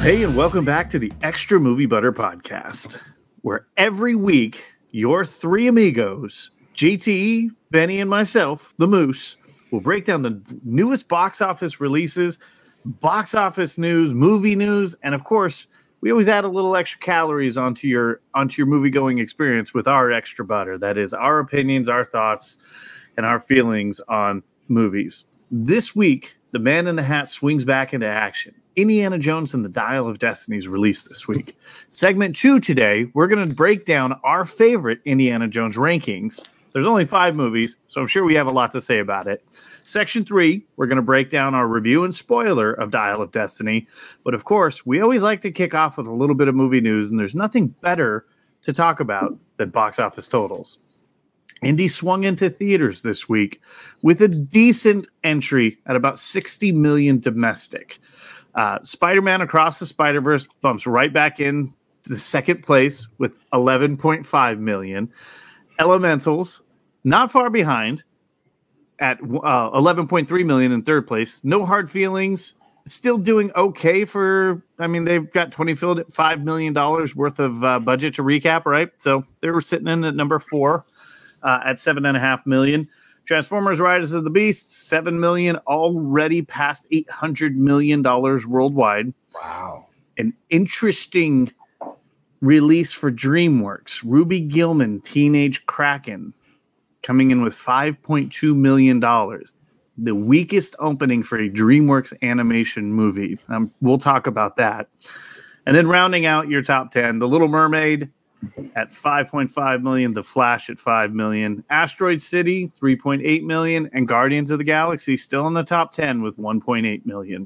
Hey, and welcome back to the Extra Movie Butter Podcast, where every week your three amigos, JT, Benny, and myself, the Moose, will break down the newest box office releases, box office news, movie news, and of course, we always add a little extra calories onto your movie-going experience with our extra butter. That is our opinions, our thoughts, and our feelings on movies. This week, The Man in the Hat swings back into action. Indiana Jones and the Dial of Destiny is released this week. Segment 2 today, we're going to break down our favorite Indiana Jones rankings. There's only 5 movies, so I'm sure we have a lot to say about it. Section 3, we're going to break down our review and spoiler of Dial of Destiny. But of course, we always like to kick off with a little bit of movie news, and there's nothing better to talk about than box office totals. Indy swung into theaters this week with a decent entry at about 60 million domestic. Spider-Man Across the Spider-Verse bumps right back in to second place with 11.5 million. Elementals, not far behind, at 11.3 million in third place. No Hard Feelings, still doing okay for, they've got $25 million worth of budget to recap, right? So they were sitting in at number 4 at 7.5 million. Transformers Rise of the Beasts, 7 million, already past $800 million worldwide. Wow. An interesting release for DreamWorks. Ruby Gillman, Teenage Kraken, coming in with $5.2 million. The weakest opening for a DreamWorks animation movie. We'll talk about that. And then rounding out your top 10, The Little Mermaid, at 5.5 million, The Flash at 5 million, Asteroid City 3.8 million, and Guardians of the Galaxy still in the top 10 with 1.8 million.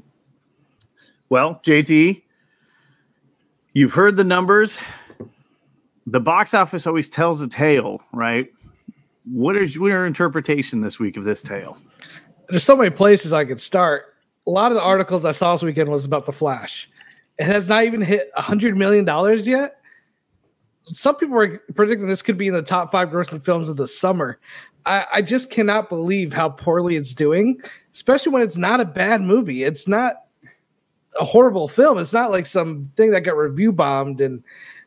Well, JT, you've heard the numbers. The box office always tells a tale, right? What is your interpretation this week of this tale? There's so many places I could start. A lot of the articles I saw this weekend was about The Flash. It has not even hit $100 million yet. Some people are predicting this could be in the top 5 grossing films of the summer. I just cannot believe how poorly it's doing, especially when it's not a bad movie. It's not a horrible film. It's not like something that got review bombed. And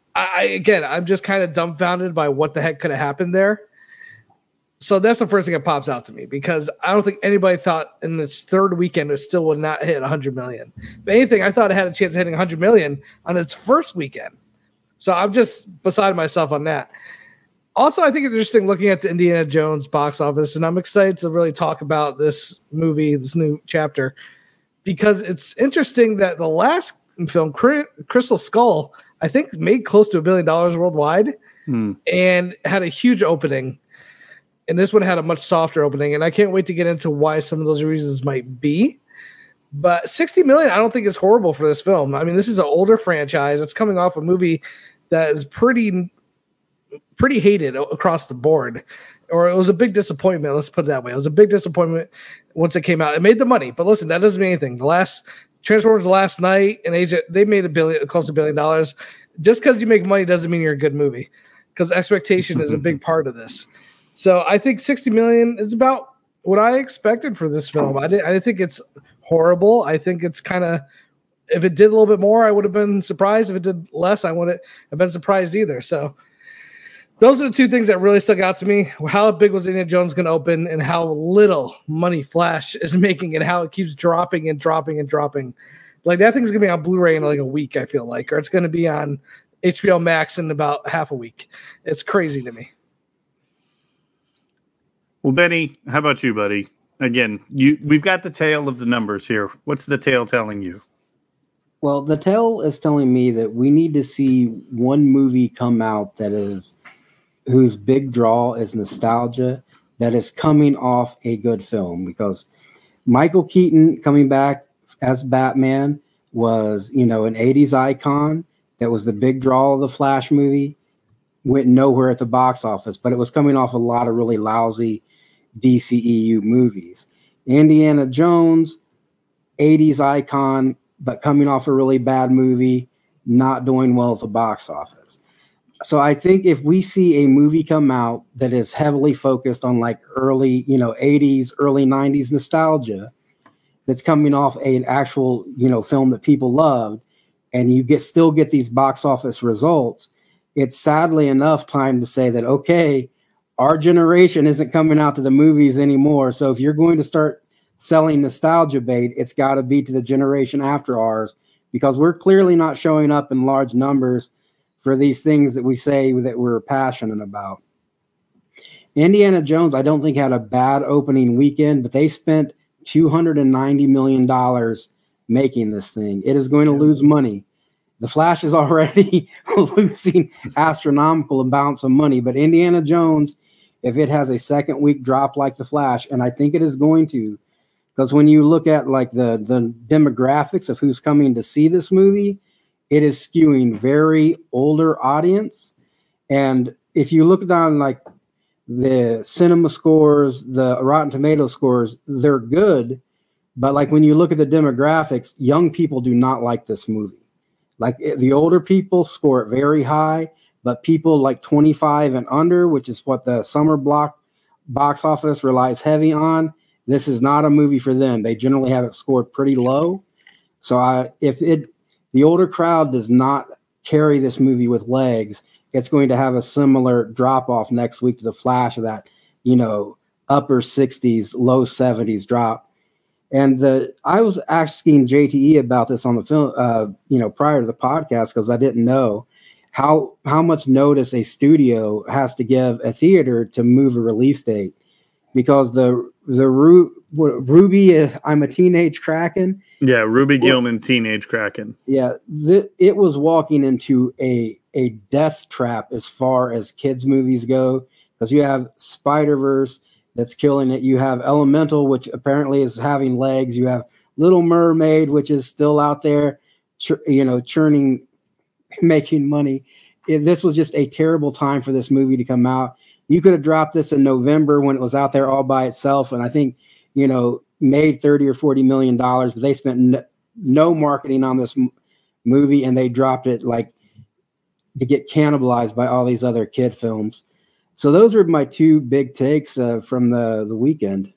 I'm just kind of dumbfounded by what the heck could have happened there. So that's the first thing that pops out to me, because I don't think anybody thought in this third weekend it still would not hit 100 million. If anything, I thought it had a chance of hitting 100 million on its first weekend. So I'm just beside myself on that. Also, I think it's interesting looking at the Indiana Jones box office, and I'm excited to really talk about this movie, this new chapter, because it's interesting that the last film, Crystal Skull, I think made close to $1 billion worldwide and had a huge opening. And this one had a much softer opening, and I can't wait to get into why some of those reasons might be. But 60 million, I don't think is horrible for this film. I mean, this is an older franchise. It's coming off a movie that is pretty hated across the board, or it was a big disappointment. Let's put it that way. It was a big disappointment once it came out. It made the money, but listen, that doesn't mean anything. The last Transformers last night in Asia, they made close to $1 billion. Just because you make money doesn't mean you're a good movie, because expectation is a big part of this. So I think 60 million is about what I expected for this film. I didn't think it's horrible. I think it's kind of, if it did a little bit more, I would have been surprised. If it did less, I wouldn't have been surprised either. So those are the two things that really stuck out to me. How big was Indiana Jones going to open, and how little money Flash is making, and how it keeps dropping and dropping and dropping. Like, that thing's going to be on Blu-ray in like a week, I feel like, or it's going to be on HBO Max in about half a week. It's crazy to me. Well, Benny, how about you, buddy? Again, we've got the tale of the numbers here. What's the tale telling you? Well, the tale is telling me that we need to see one movie come out whose big draw is nostalgia, that is coming off a good film, because Michael Keaton coming back as Batman was, an 80s icon. That was the big draw of the Flash movie. Went nowhere at the box office, but it was coming off a lot of really lousy DCEU movies. Indiana Jones, 80s icon, but coming off a really bad movie, not doing well at the box office. So I think if we see a movie come out that is heavily focused on like early, 80s, early 90s nostalgia, that's coming off an actual, film that people loved, and you still get these box office results, it's sadly enough time to say that, okay, our generation isn't coming out to the movies anymore. So if you're going to start selling nostalgia bait, it's got to be to the generation after ours, because we're clearly not showing up in large numbers for these things that we say that we're passionate about. Indiana Jones, I don't think, had a bad opening weekend, but they spent $290 million making this thing. It is going to lose money. The Flash is already losing astronomical amounts of money, but Indiana Jones, if it has a second week drop like The Flash, and I think it is going to, because when you look at like the demographics of who's coming to see this movie, it is skewing very older audience. And if you look down like the cinema scores, the Rotten Tomato scores, they're good. But like when you look at the demographics, young people do not like this movie. Like the older people score it very high, but people like 25 and under, which is what the summer block box office relies heavy on, this is not a movie for them. They generally have it scored pretty low. So if the older crowd does not carry this movie with legs, it's going to have a similar drop off next week to The Flash, of that, upper 60s, low 70s drop. And I was asking JTE about this on the film, prior to the podcast, because I didn't know how much notice a studio has to give a theater to move a release date, because the Ruby, I'm a Teenage Kraken. Yeah, Ruby Gillman, Teenage Kraken. Yeah, it was walking into a death trap as far as kids movies go, because you have Spider-Verse that's killing it. You have Elemental, which apparently is having legs. You have Little Mermaid, which is still out there, churning, making money. This was just a terrible time for this movie to come out. You could have dropped this in November when it was out there all by itself, and I think, made $30 or $40 million, but they spent no marketing on this movie, and they dropped it like to get cannibalized by all these other kid films. So those are my two big takes from the weekend.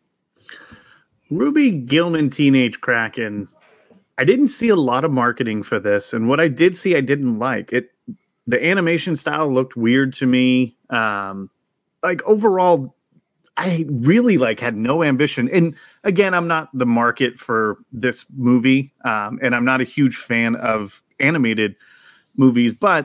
Ruby Gillman, Teenage Kraken. I didn't see a lot of marketing for this, and what I did see, I didn't like it. The animation style looked weird to me. Overall, I really had no ambition. And again, I'm not the market for this movie, and I'm not a huge fan of animated movies, but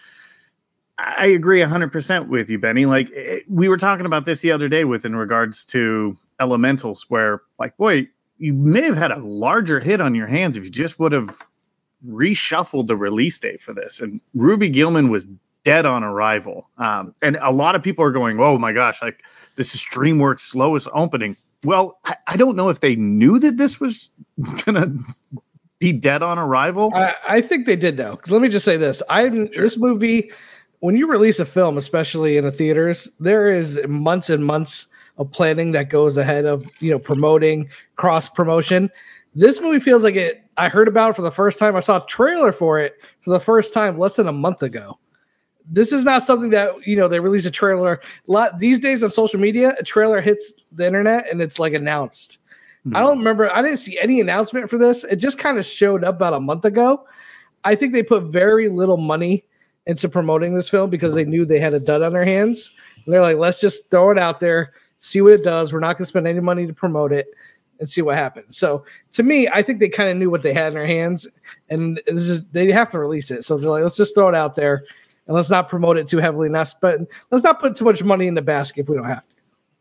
I agree 100% with you, Benny. We were talking about this the other day in regards to Elementals, where boy, you may have had a larger hit on your hands if you just would have reshuffled the release date for this. And Ruby Gillman was dead on arrival. And a lot of people are going, oh my gosh, this is DreamWorks' slowest opening. Well, I don't know if they knew that this was going to be dead on arrival. I think they did, though. Because let me just say this. This movie, when you release a film, especially in the theaters, there is months and months of planning that goes ahead of, promoting, cross promotion. This movie feels like it. I heard about it for the first time. I saw a trailer for it for the first time less than a month ago. This is not something that, they release a trailer. These days on social media, a trailer hits the internet and it's announced. I don't remember. I didn't see any announcement for this. It just kind of showed up about a month ago. I think they put very little money into promoting this film because they knew they had a dud on their hands. And they're like, let's just throw it out there, see what it does. We're not going to spend any money to promote it and see what happens. So to me, I think they kind of knew what they had in their hands, and they have to release it. So they're like, let's just throw it out there and let's not promote it too heavily. Let's not put too much money in the basket if we don't have to.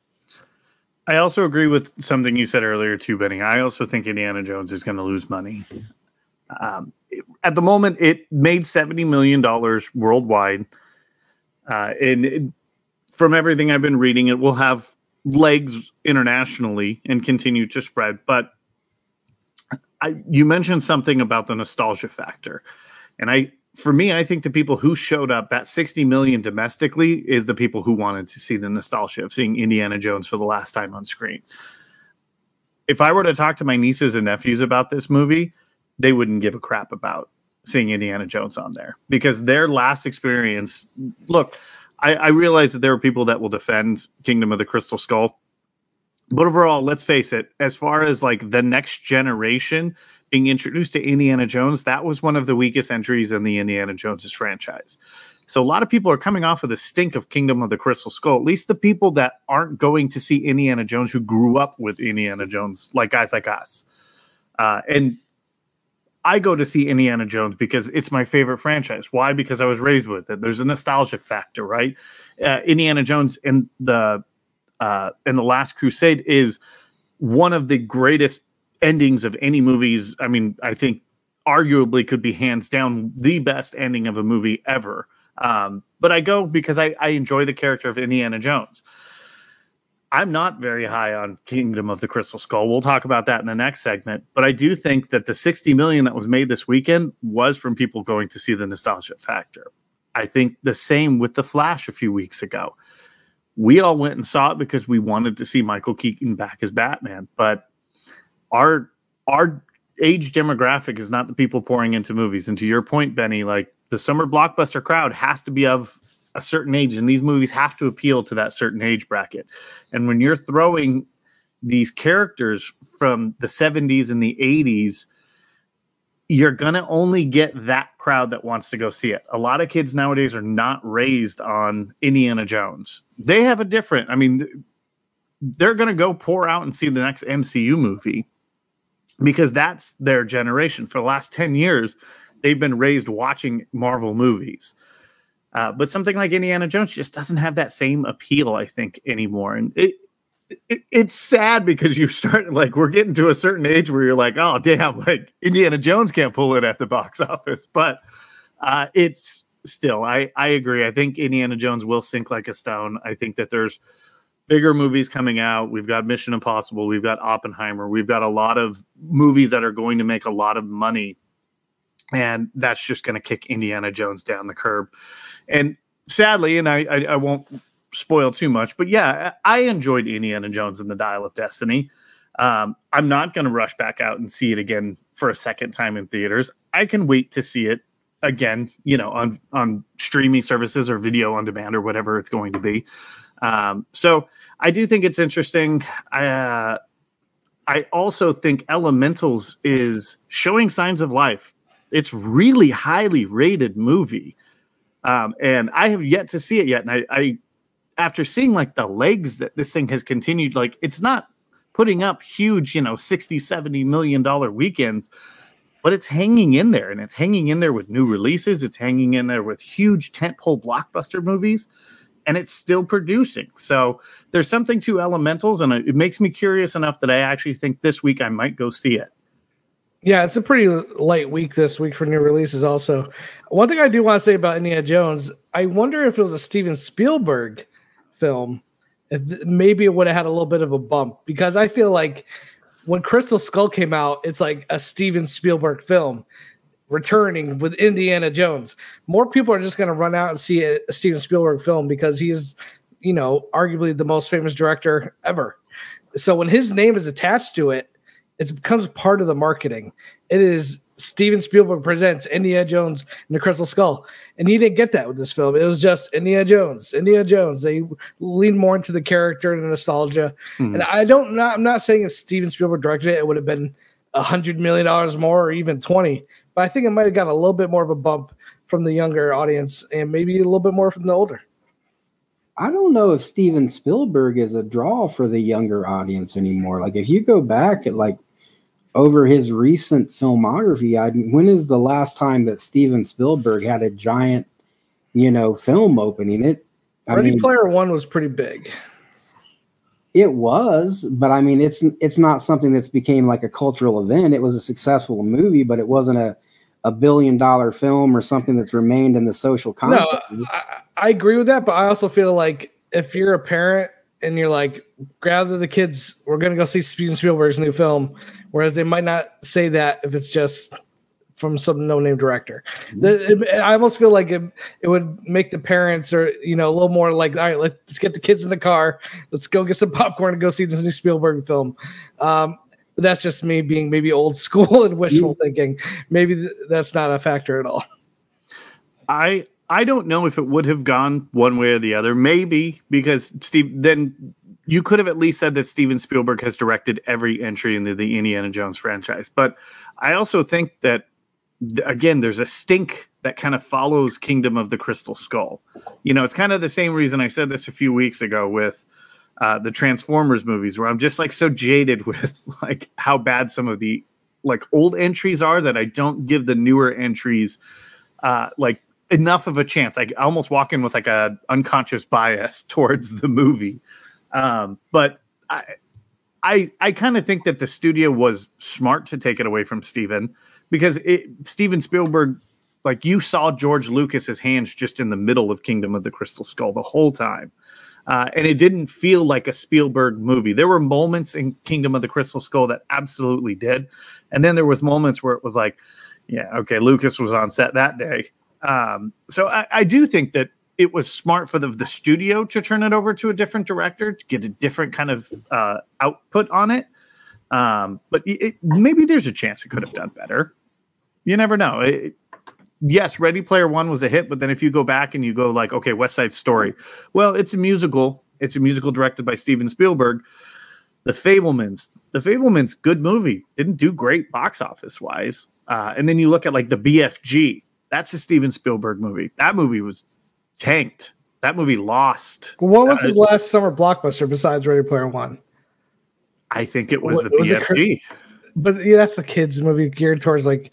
I also agree with something you said earlier too, Benny. I also think Indiana Jones is going to lose money. At the moment, it made $70 million worldwide. And from everything I've been reading, it will have legs internationally and continue to spread. But you mentioned something about the nostalgia factor. And for me, I think the people who showed up, that 60 million domestically, is the people who wanted to see the nostalgia of seeing Indiana Jones for the last time on screen. If I were to talk to my nieces and nephews about this movie, they wouldn't give a crap about seeing Indiana Jones on there, because their last experience, look, I realize that there are people that will defend Kingdom of the Crystal Skull, but overall, let's face it, as far as the next generation being introduced to Indiana Jones, that was one of the weakest entries in the Indiana Jones franchise. So a lot of people are coming off of the stink of Kingdom of the Crystal Skull, at least the people that aren't going to see Indiana Jones who grew up with Indiana Jones, like guys like us. And I go to see Indiana Jones because it's my favorite franchise. Why? Because I was raised with it. There's a nostalgic factor, right? Indiana Jones and the Last Crusade is one of the greatest endings of any movies. I mean, I think arguably could be hands down the best ending of a movie ever. But I go because I enjoy the character of Indiana Jones. I'm not very high on Kingdom of the Crystal Skull. We'll talk about that in the next segment. But I do think that the $60 million that was made this weekend was from people going to see the nostalgia factor. I think the same with The Flash a few weeks ago. We all went and saw it because we wanted to see Michael Keaton back as Batman. But our age demographic is not the people pouring into movies. And to your point, Benny, like the summer blockbuster crowd has to be of a certain age, and these movies have to appeal to that certain age bracket. And when you're throwing these characters from the 70s and the 80s, you're going to only get that crowd that wants to go see it. A lot of kids nowadays are not raised on Indiana Jones. They have a different, I mean, they're going to go pour out and see the next MCU movie because that's their generation. For the last 10 years, they've been raised watching Marvel movies. But something like Indiana Jones just doesn't have that same appeal, I think, anymore. And it's sad because you start, like, we're getting to a certain age where you're like, oh, damn, like, Indiana Jones can't pull it at the box office. But it's still, I agree. I think Indiana Jones will sink like a stone. I think that there's bigger movies coming out. We've got Mission Impossible. We've got Oppenheimer. We've got a lot of movies that are going to make a lot of money. And that's just going to kick Indiana Jones down the curb. And sadly, and I won't spoil too much, but yeah, I enjoyed Indiana Jones and the Dial of Destiny. I'm not going to rush back out and see it again for a second time in theaters. I can wait to see it again, you know, on streaming services or video on demand or whatever it's going to be. So I do think it's interesting. I also think Elementals is showing signs of life. It's really highly rated movie. And I have yet to see it yet. And I after seeing like the legs that this thing has continued, like it's not putting up huge, you know, $60-70 million weekends, but it's hanging in there, and it's hanging in there with new releases. It's hanging in there with huge tentpole blockbuster movies, and it's still producing. So there's something to Elementals, and it makes me curious enough that I actually think this week I might go see it. Yeah, it's a pretty light week this week for new releases also. One thing I do want to say about Indiana Jones, I wonder if it was a Steven Spielberg film, if maybe it would have had a little bit of a bump. Because I feel like when Crystal Skull came out, it's like a Steven Spielberg film returning with Indiana Jones. More people are just going to run out and see a Steven Spielberg film because he is, you know, arguably the most famous director ever. So when his name is attached to it, it becomes part of the marketing. It is Steven Spielberg presents Indiana Jones and the Crystal Skull. And he didn't get that with this film. It was just Indiana Jones. Indiana Jones. They lean more into the character and the nostalgia. Mm-hmm. And I'm not saying if Steven Spielberg directed it, it would have been $100 million more or even 20. But I think it might have gotten a little bit more of a bump from the younger audience and maybe a little bit more from the older. I don't know if Steven Spielberg is a draw for the younger audience anymore. Like if you go back at like over his recent filmography, when is the last time that Steven Spielberg had a giant, you know, film opening? Ready Player One was pretty big. It was, but I mean, it's not something that's became like a cultural event. It was a successful movie, but it wasn't a $1 billion film or something that's remained in the social consciousness. No, I agree with that, but I also feel like if you're a parent and you're like, gather the kids, we're going to go see Steven Spielberg's new film, whereas they might not say that if it's just from some no-name director. I almost feel like it would make the parents or, you know, a little more like, all right, let's get the kids in the car. Let's go get some popcorn and go see this new Spielberg film. But that's just me being maybe old school and wishful thinking. Maybe that's not a factor at all. I don't know if it would have gone one way or the other. Maybe because Steve, then you could have at least said that Steven Spielberg has directed every entry into the Indiana Jones franchise. But I also think that, again, there's a stink that kind of follows Kingdom of the Crystal Skull. You know, it's kind of the same reason I said this a few weeks ago with the Transformers movies, where I'm just like so jaded with like how bad some of the like old entries are that I don't give the newer entries like enough of a chance. I almost walk in with like a unconscious bias towards the movie. But I kind of think that the studio was smart to take it away from Steven, because Steven Spielberg, like, you saw George Lucas's hands just in the middle of Kingdom of the Crystal Skull the whole time. And it didn't feel like a Spielberg movie. There were moments in Kingdom of the Crystal Skull that absolutely did. And then there was moments where it was like, yeah, okay, Lucas was on set that day. So I do think that it was smart for the studio to turn it over to a different director to get a different kind of output on it. But maybe there's a chance it could have done better. You never know. Yes, Ready Player One was a hit, but then if you go back and you go like, okay, West Side Story, well, it's a musical. It's a musical directed by Steven Spielberg. The Fabelmans, good movie. Didn't do great box office wise. And then you look at like the BFG. That's a Steven Spielberg movie. That movie was tanked. That movie lost. Well, what was his last summer blockbuster besides Ready Player One? I think it was the BFG. But yeah, that's the kids movie geared towards like.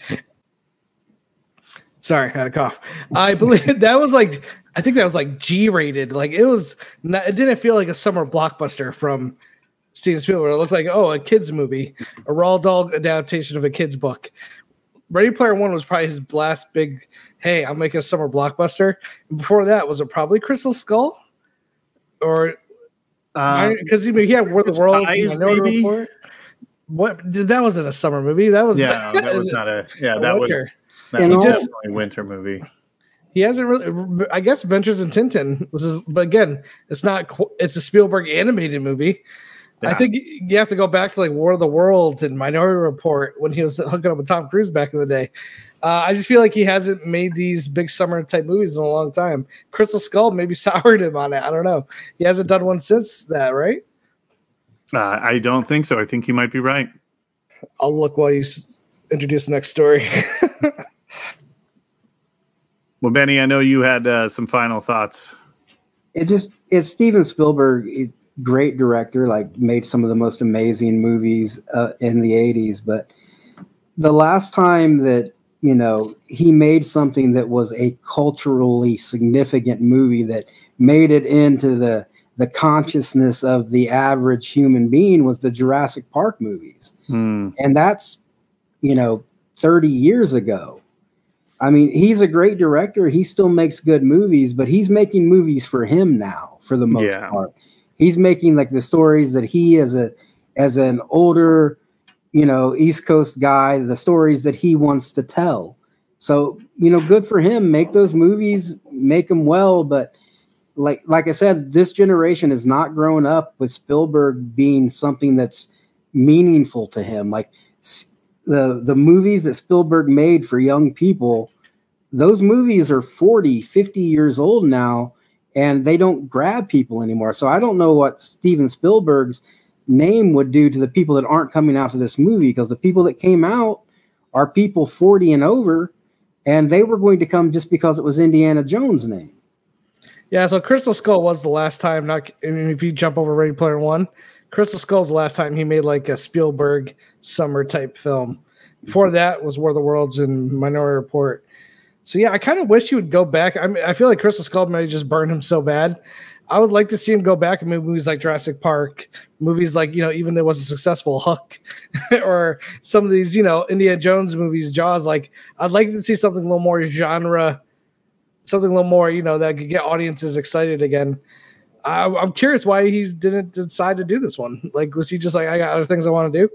Sorry, I had a cough. I believe that was like, I think that was like G-rated. Like it was, not, it didn't feel like a summer blockbuster from Steven Spielberg. It looked like, oh, a kids movie, a Roald Dahl adaptation of a kids book. Ready Player One was probably his last big, hey, I'm making a summer blockbuster. And before that, was it probably Crystal Skull? Or, because he had War of the Worlds, Minority Report. What? That wasn't a summer movie. That was, that was not a, that winter. That was definitely a winter movie. He hasn't really. I guess Adventures in Tintin was his, but again, it's not. It's a Spielberg animated movie. Yeah. I think you have to go back to like War of the Worlds and Minority Report when he was hooking up with Tom Cruise back in the day. I just feel like he hasn't made these big summer type movies in a long time. Crystal Skull maybe soured him on it. I don't know. He hasn't done one since that, right? I don't think so. I think you might be right. I'll look while you introduce the next story. Well, Benny, I know you had some final thoughts. It's Steven Spielberg, great director, like made some of the most amazing movies in the 80s. But the last time that, you know, he made something that was a culturally significant movie that made it into the consciousness of the average human being was the Jurassic Park movies. And that's, 30 years ago. I mean, he's a great director. He still makes good movies, but he's making movies for him now, for the most part. He's making like the stories that he as an older, East Coast guy, the stories that he wants to tell. So, good for him. Make those movies, make them well. But like I said, this generation is not growing up with Spielberg being something that's meaningful to him. Like the movies that Spielberg made for young people, those movies are 40, 50 years old now, and they don't grab people anymore. So I don't know what Steven Spielberg's name would do to the people that aren't coming out to this movie, because the people that came out are people 40 and over, and they were going to come just because it was Indiana Jones' name. Yeah, so Crystal Skull was the last time, if you jump over Ready Player One, Crystal Skull's the last time he made like a Spielberg summer type film. Before that was War of the Worlds and Minority Report. So yeah, I kind of wish he would go back. I mean, I feel like Crystal Skull might have just burned him so bad. I would like to see him go back and make movies like Jurassic Park, movies like, even though it was a successful Hook, or some of these, Indiana Jones movies, Jaws. Like, I'd like to see something a little more genre, something a little more, that could get audiences excited again. I'm curious why he didn't decide to do this one. Like, was he just like, I got other things I want to do?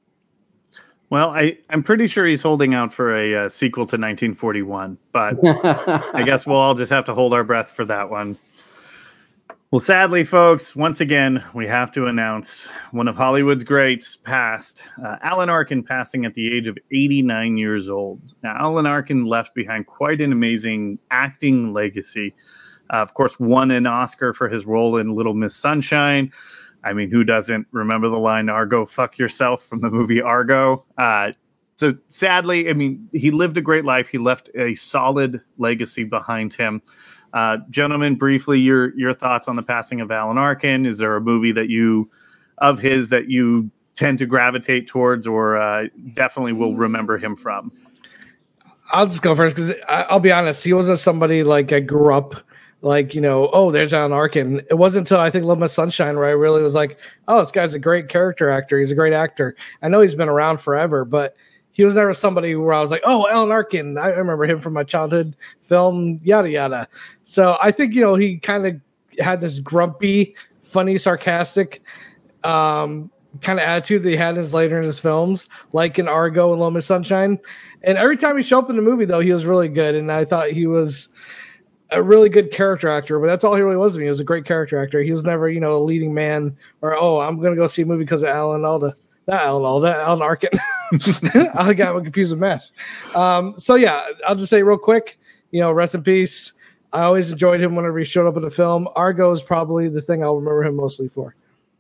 Well, I'm pretty sure he's holding out for a sequel to 1941, but I guess we'll all just have to hold our breath for that one. Well, sadly, folks, once again, we have to announce one of Hollywood's greats passed. Alan Arkin passing at the age of 89 years old. Now, Alan Arkin left behind quite an amazing acting legacy. Of course, won an Oscar for his role in Little Miss Sunshine. I mean, who doesn't remember the line "Argo, fuck yourself" from the movie Argo? So sadly, I mean, he lived a great life. He left a solid legacy behind him. Gentlemen, briefly, your thoughts on the passing of Alan Arkin. Is there a movie that you tend to gravitate towards, or definitely will remember him from? I'll just go first because I'll be honest. He wasn't somebody like I grew up like, oh, there's Alan Arkin. It wasn't until I think Little Miss Sunshine where I really was like, oh, this guy's a great character actor. He's a great actor. I know he's been around forever, but he was never somebody where I was like, oh, Alan Arkin. I remember him from my childhood film, yada, yada. So I think, he kind of had this grumpy, funny, sarcastic kind of attitude that he had later in his films, like in Argo and Little Miss Sunshine. And every time he showed up in the movie, though, he was really good. And I thought he was a really good character actor, but that's all he really was to me. He was a great character actor. He was never, a leading man or, oh, I'm going to go see a movie because of Alan Arkin. I got confused with Mesh. So, yeah, I'll just say real quick, rest in peace. I always enjoyed him whenever he showed up in a film. Argo is probably the thing I'll remember him mostly for.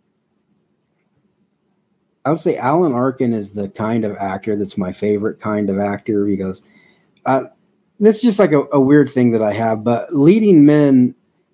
I would say Alan Arkin is the kind of actor that's my favorite kind of actor because this is just like a weird thing that I have. But leading men,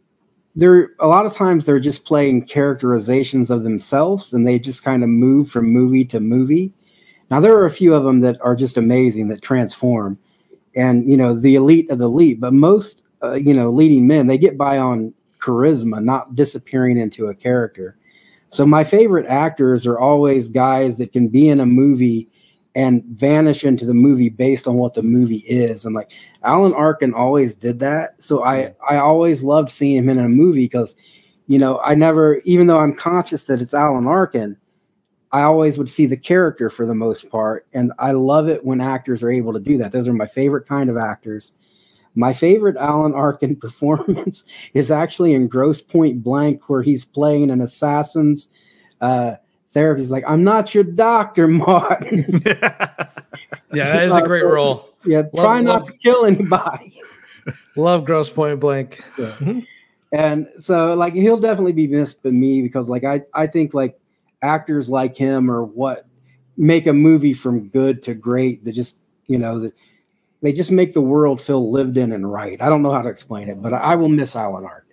a lot of times they're just playing characterizations of themselves, and they just kind of move from movie to movie. Now there are a few of them that are just amazing that transform, and the elite of the elite. But most leading men, they get by on charisma, not disappearing into a character. So my favorite actors are always guys that can be in a movie and vanish into the movie based on what the movie is. And like Alan Arkin always did that. So I always loved seeing him in a movie because, I never, even though I'm conscious that it's Alan Arkin, I always would see the character for the most part. And I love it when actors are able to do that. Those are my favorite kind of actors. My favorite Alan Arkin performance is actually in Grosse Pointe Blank, where he's playing an assassin's therapist. He's like, I'm not your doctor, Martin. Yeah, that is a great role. Yeah, try not to kill anybody. Love Grosse Pointe Blank. Yeah. Mm-hmm. And so, like, he'll definitely be missed by me because, like, I think, like, actors like him are what make a movie from good to great. That just, they just make the world feel lived in and right. I don't know how to explain it, but I will miss Alan Arkin.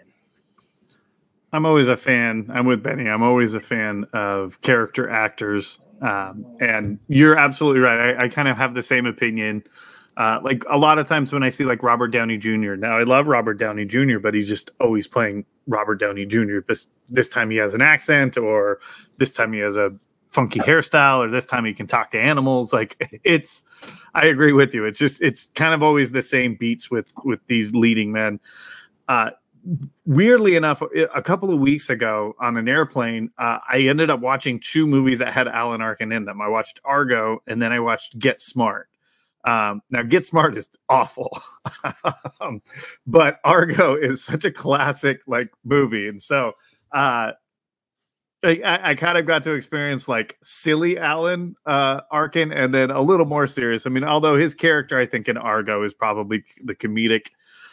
I'm always a fan. I'm with Benny. I'm always a fan of character actors. And you're absolutely right. I kind of have the same opinion. Like a lot of times when I see like Robert Downey Jr. Now I love Robert Downey Jr., but he's just always playing Robert Downey Jr. This time he has an accent, or this time he has a funky hairstyle, or this time he can talk to animals. Like I agree with you. It's kind of always the same beats with these leading men. Weirdly enough, a couple of weeks ago on an airplane, I ended up watching two movies that had Alan Arkin in them. I watched Argo, and then I watched Get Smart. Now Get Smart is awful, but Argo is such a classic like movie. And so, I kind of got to experience like silly Alan Arkin, and then a little more serious. I mean, although his character, I think in Argo is probably the comedic,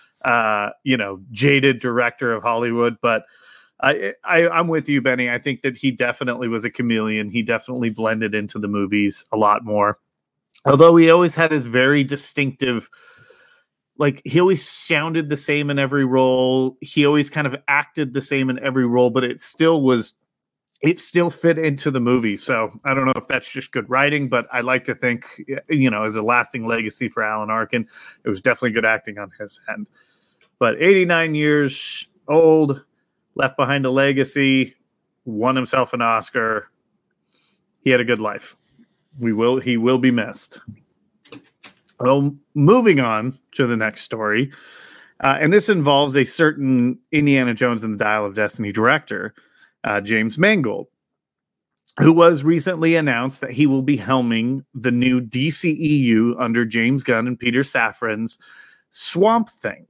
jaded director of Hollywood. But I'm with you, Benny. I think that he definitely was a chameleon. He definitely blended into the movies a lot more. Although he always had his very distinctive, like he always sounded the same in every role. He always kind of acted the same in every role, but it still fit into the movie. So I don't know if that's just good writing, but I like to think, as a lasting legacy for Alan Arkin, it was definitely good acting on his end. But 89 years old, left behind a legacy, won himself an Oscar. He had a good life. He will be missed. Well, moving on to the next story, and this involves a certain Indiana Jones and the Dial of Destiny director, James Mangold, who was recently announced that he will be helming the new DCEU under James Gunn and Peter Safran's Swamp Thing.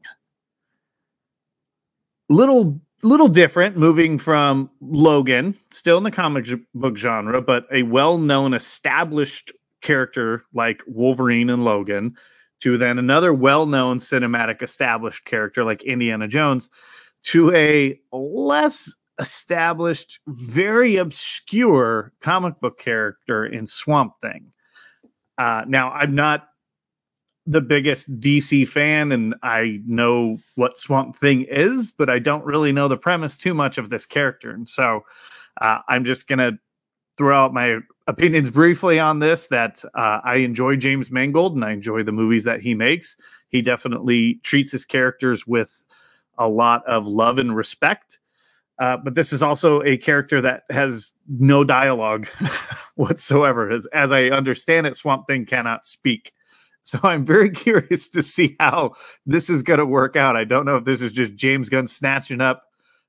Little different, moving from Logan, still in the comic book genre, but a well-known established character like Wolverine and Logan, to then another well-known cinematic established character like Indiana Jones, to a less established, very obscure comic book character in Swamp Thing. Now, I'm not the biggest DC fan, and I know what Swamp Thing is, but I don't really know the premise too much of this character. And so I'm just going to throw out my opinions briefly on this, that I enjoy James Mangold and I enjoy the movies that he makes. He definitely treats his characters with a lot of love and respect. But this is also a character that has no dialogue whatsoever. As I understand it, Swamp Thing cannot speak. So I'm very curious to see how this is going to work out. I don't know if this is just James Gunn snatching up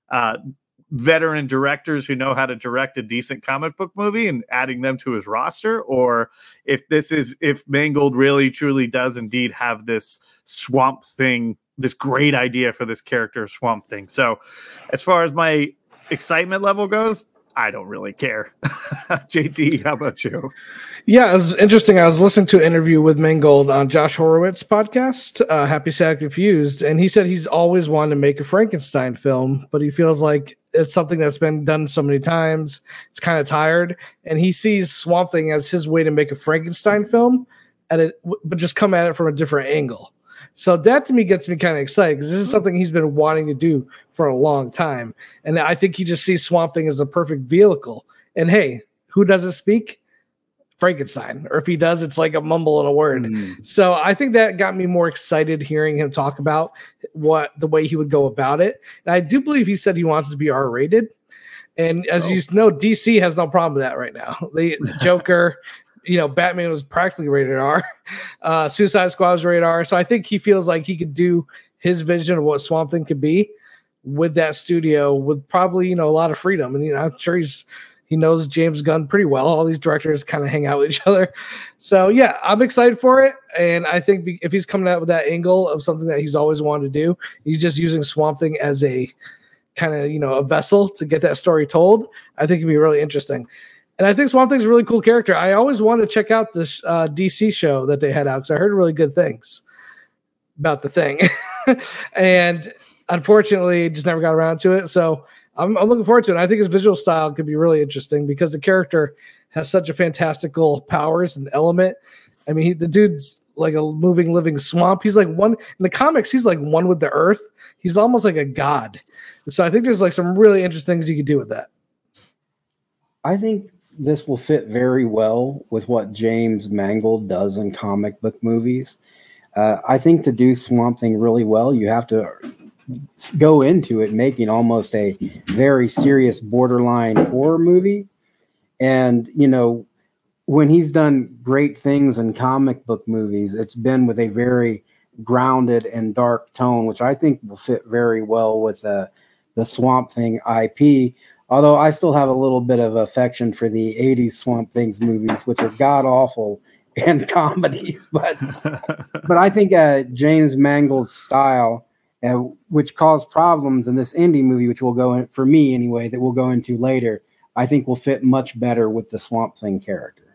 veteran directors who know how to direct a decent comic book movie and adding them to his roster, or if Mangold really truly does indeed have this Swamp Thing, this great idea for this character Swamp Thing. So as far as my excitement level goes, I don't really care. JT, how about you? Yeah, it was interesting. I was listening to an interview with Mangold on Josh Horowitz's podcast, Happy, Sad, Confused, and he said he's always wanted to make a Frankenstein film, but he feels like it's something that's been done so many times. It's kind of tired, and he sees Swamp Thing as his way to make a Frankenstein film, but just come at it from a different angle. So that to me gets me kind of excited because this is something he's been wanting to do for a long time. And I think he just sees Swamp Thing as the perfect vehicle. And hey, who doesn't speak? Frankenstein. Or if he does, it's like a mumble and a word. So I think that got me more excited hearing him talk about the way he would go about it. And I do believe he said he wants to be R-rated. And as you know, DC has no problem with that right now. The Joker... Batman was practically rated R. Suicide Squad was rated R. So I think he feels like he could do his vision of what Swamp Thing could be with that studio with probably, a lot of freedom. And, I'm sure he knows James Gunn pretty well. All these directors kind of hang out with each other. So, yeah, I'm excited for it. And I think if he's coming out with that angle of something that he's always wanted to do, he's just using Swamp Thing as a kind of, a vessel to get that story told. I think it'd be really interesting. And I think Swamp Thing's a really cool character. I always wanted to check out this DC show that they had out because I heard really good things about the Thing. And unfortunately, just never got around to it. So I'm looking forward to it. I think his visual style could be really interesting because the character has such a fantastical powers and element. I mean, the dude's like a moving, living swamp. He's like one in the comics. He's like one with the earth. He's almost like a god. And so I think there's like some really interesting things you could do with that. I think this will fit very well with what James Mangold does in comic book movies. I think to do Swamp Thing really well, you have to go into it making almost a very serious borderline horror movie. And, when he's done great things in comic book movies, it's been with a very grounded and dark tone, which I think will fit very well with the Swamp Thing IP. Although I still have a little bit of affection for the 80s Swamp Things movies, which are god-awful and comedies. But I think James Mangold's style, which caused problems in this indie movie, which will go in, for me anyway, that we'll go into later, I think will fit much better with the Swamp Thing character.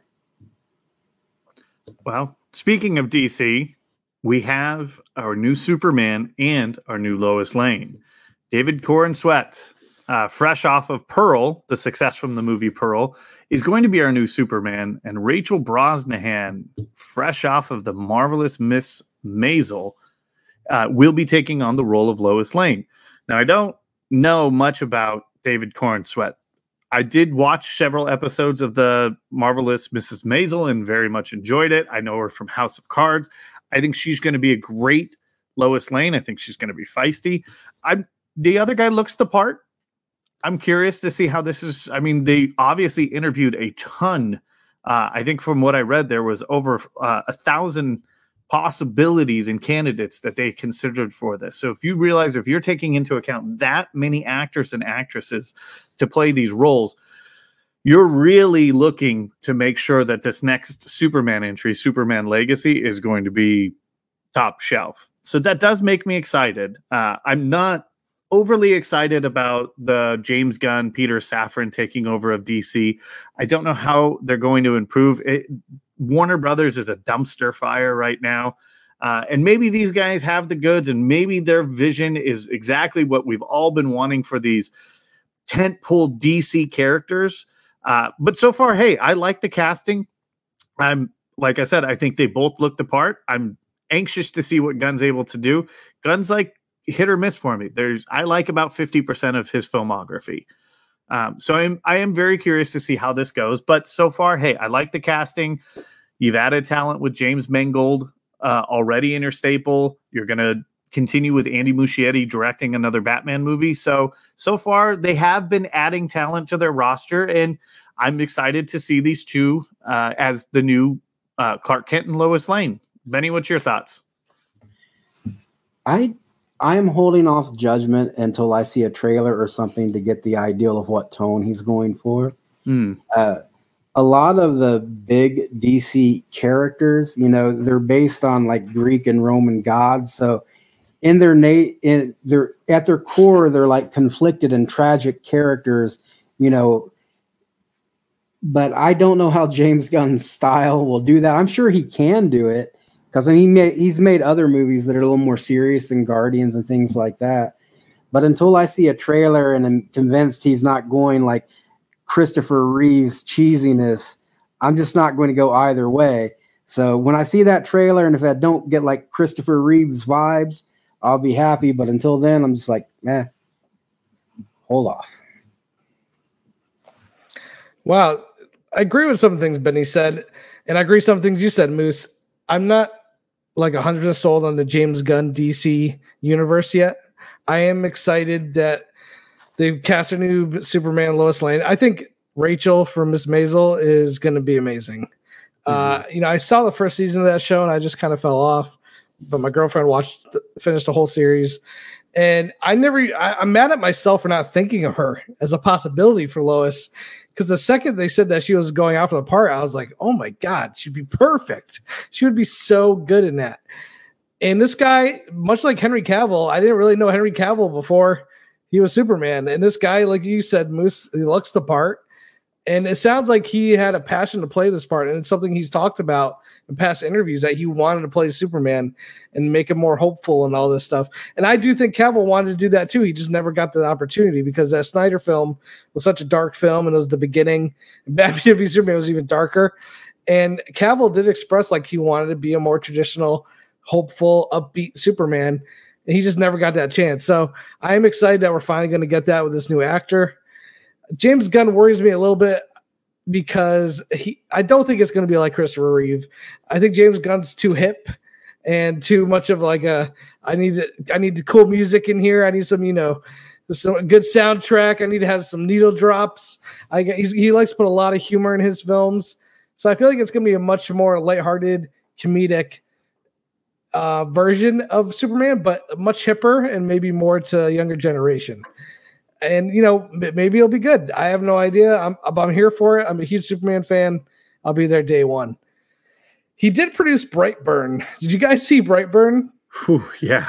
Well, speaking of DC, we have our new Superman and our new Lois Lane. David Corenswet, fresh off of Pearl, the success from the movie Pearl, is going to be our new Superman. And Rachel Brosnahan, fresh off of the marvelous Miss Maisel, will be taking on the role of Lois Lane. Now, I don't know much about David Corenswet. I did watch several episodes of the marvelous Mrs. Maisel and very much enjoyed it. I know her from House of Cards. I think she's going to be a great Lois Lane. I think she's going to be feisty. The other guy looks the part. I'm curious to see how this is. I mean, they obviously interviewed a ton. I think from what I read, there was over 1,000 possibilities and candidates that they considered for this. So if you realize, if you're taking into account that many actors and actresses to play these roles, you're really looking to make sure that this next Superman entry, Superman Legacy, is going to be top shelf. So that does make me excited. I'm not overly excited about the James Gunn, Peter Safran taking over of DC. I don't know how they're going to improve it. Warner Brothers is a dumpster fire right now. And maybe these guys have the goods and maybe their vision is exactly what we've all been wanting for these tentpole DC characters. But so far, hey, I like the casting. Like I said, I think they both look the part. I'm anxious to see what Gunn's able to do. Gunn's like hit or miss for me. I like about 50% of his filmography. So I am very curious to see how this goes. But so far, hey, I like the casting. You've added talent with James Mangold already in your staple. You're going to continue with Andy Muschietti directing another Batman movie. So far, they have been adding talent to their roster, and I'm excited to see these two as the new Clark Kent and Lois Lane. Benny, what's your thoughts? I am holding off judgment until I see a trailer or something to get the ideal of what tone he's going for. A lot of the big DC characters, they're based on like Greek and Roman gods. So at their core, they're like conflicted and tragic characters, but I don't know how James Gunn's style will do that. I'm sure he can do it because he's made other movies that are a little more serious than Guardians and things like that. But until I see a trailer and I'm convinced he's not going like Christopher Reeve's cheesiness, I'm just not going to go either way. So when I see that trailer, and if I don't get like Christopher Reeve's vibes, I'll be happy. But until then, I'm just like, hold off. Wow. I agree with some things Benny said, and I agree with some things you said, Moose. I'm not like 100% sold on the James Gunn DC universe yet. I am excited that they've cast a new Superman, Lois Lane. I think Rachel from Miss Maisel is going to be amazing. I saw the first season of that show and I just kind of fell off, but my girlfriend finished the whole series. And I'm mad at myself for not thinking of her as a possibility for Lois. Because the second they said that she was going out for the part, I was like, oh my God, she'd be perfect. She would be so good in that. And this guy, much like Henry Cavill, I didn't really know Henry Cavill before he was Superman. And this guy, like you said, Moose, he looks the part. And it sounds like he had a passion to play this part. And it's something he's talked about in past interviews, that he wanted to play Superman and make him more hopeful and all this stuff. And I do think Cavill wanted to do that too. He just never got the opportunity because that Snyder film was such a dark film, and it was the beginning. Batman v Superman was even darker. And Cavill did express like he wanted to be a more traditional, hopeful, upbeat Superman. And he just never got that chance. So I am excited that we're finally going to get that with this new actor. James Gunn worries me a little bit because I don't think it's going to be like Christopher Reeve. I think James Gunn's too hip and too much of like I need the cool music in here. I need some, some good soundtrack. I need to have some needle drops. He likes to put a lot of humor in his films. So I feel like it's going to be a much more lighthearted, comedic version of Superman, but much hipper and maybe more to a younger generation. And, maybe it'll be good. I have no idea. I'm here for it. I'm a huge Superman fan. I'll be there day one. He did produce Brightburn. Did you guys see Brightburn? Whew, yeah.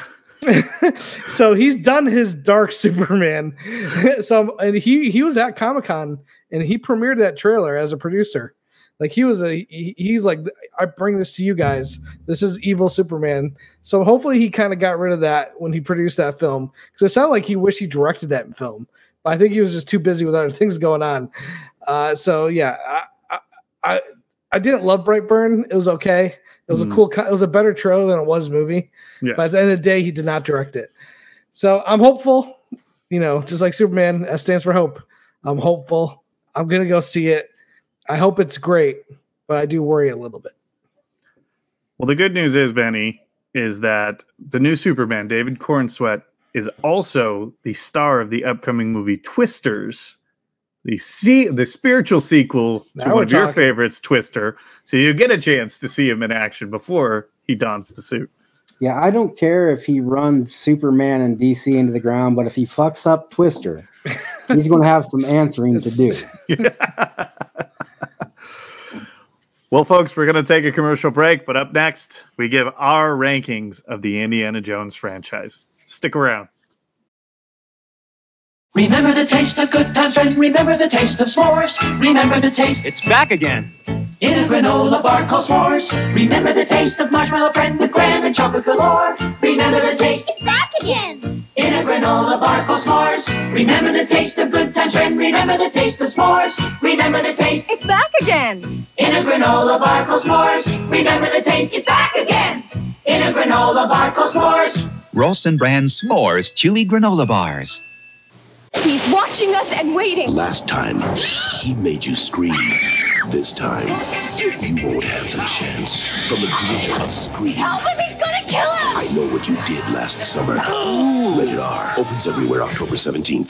So he's done his dark Superman. And he was at Comic-Con and he premiered that trailer as a producer. Like he's like, I bring this to you guys. This is evil Superman. So hopefully he kind of got rid of that when he produced that film. Because it sounded like he wished he directed that film. But I think he was just too busy with other things going on. So yeah, I didn't love Brightburn. It was okay. It was it was a better trailer than it was movie. Yes. But at the end of the day, he did not direct it. So I'm hopeful, just like Superman, S stands for hope. I'm hopeful. I'm going to go see it. I hope it's great, but I do worry a little bit. Well, the good news is, Benny, is that the new Superman, David Cornsweet, is also the star of the upcoming movie Twisters, the spiritual sequel to one of your favorites, Twister. So you get a chance to see him in action before he dons the suit. Yeah, I don't care if he runs Superman and DC into the ground, but if he fucks up Twister, he's going to have some answering to do. Yeah. Well, folks, we're going to take a commercial break, but up next, we give our rankings of the Indiana Jones franchise. Stick around. Remember the taste of good times, friend. Remember the taste of s'mores. Remember the taste. It's back again. In a granola bar called s'mores. Remember the taste of marshmallow bread with graham and chocolate galore. Remember the taste. It's back again. In a granola bar called s'mores. Remember the taste of good times, friend. Remember the taste of s'mores. Remember the taste. It's back again. In a granola bar called s'mores. Remember the taste. It's back again. In a granola bar called s'mores. Ralston brand S'mores chewy granola bars. He's watching us and waiting. Last time, he made you scream. This time, you won't have the chance. From the creator of Scream. Help him, he's gonna kill us! I know what you did last summer. Rated R. Opens everywhere October 17th.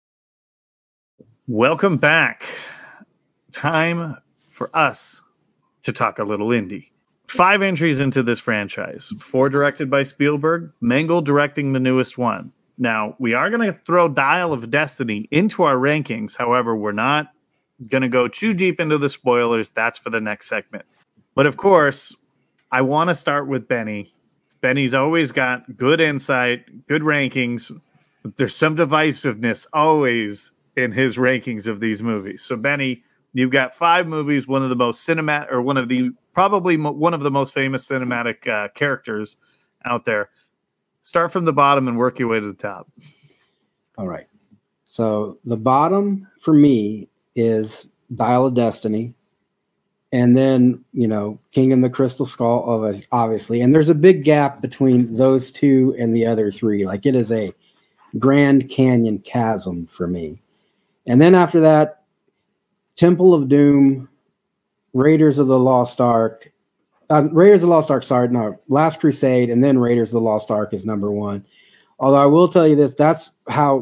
Welcome back. Time for us to talk a little indie. 5 entries into this franchise. 4 directed by Spielberg. Mangold directing the newest one. Now, we are going to throw Dial of Destiny into our rankings. However, we're not going to go too deep into the spoilers. That's for the next segment. But of course, I want to start with Benny. Benny's always got good insight, good rankings. But there's some divisiveness always in his rankings of these movies. So, Benny, you've got 5 movies, one of the most cinematic, or probably one of the most famous cinematic characters out there. Start from the bottom and work your way to the top. All right. So the bottom for me is Dial of Destiny. And then, King and the Crystal Skull, obviously. And there's a big gap between those 2 and the other 3. Like, it is a Grand Canyon chasm for me. And then after that, Temple of Doom, Raiders of the Lost Ark, Last Crusade, and then Raiders of the Lost Ark is number 1. Although I will tell you this, that's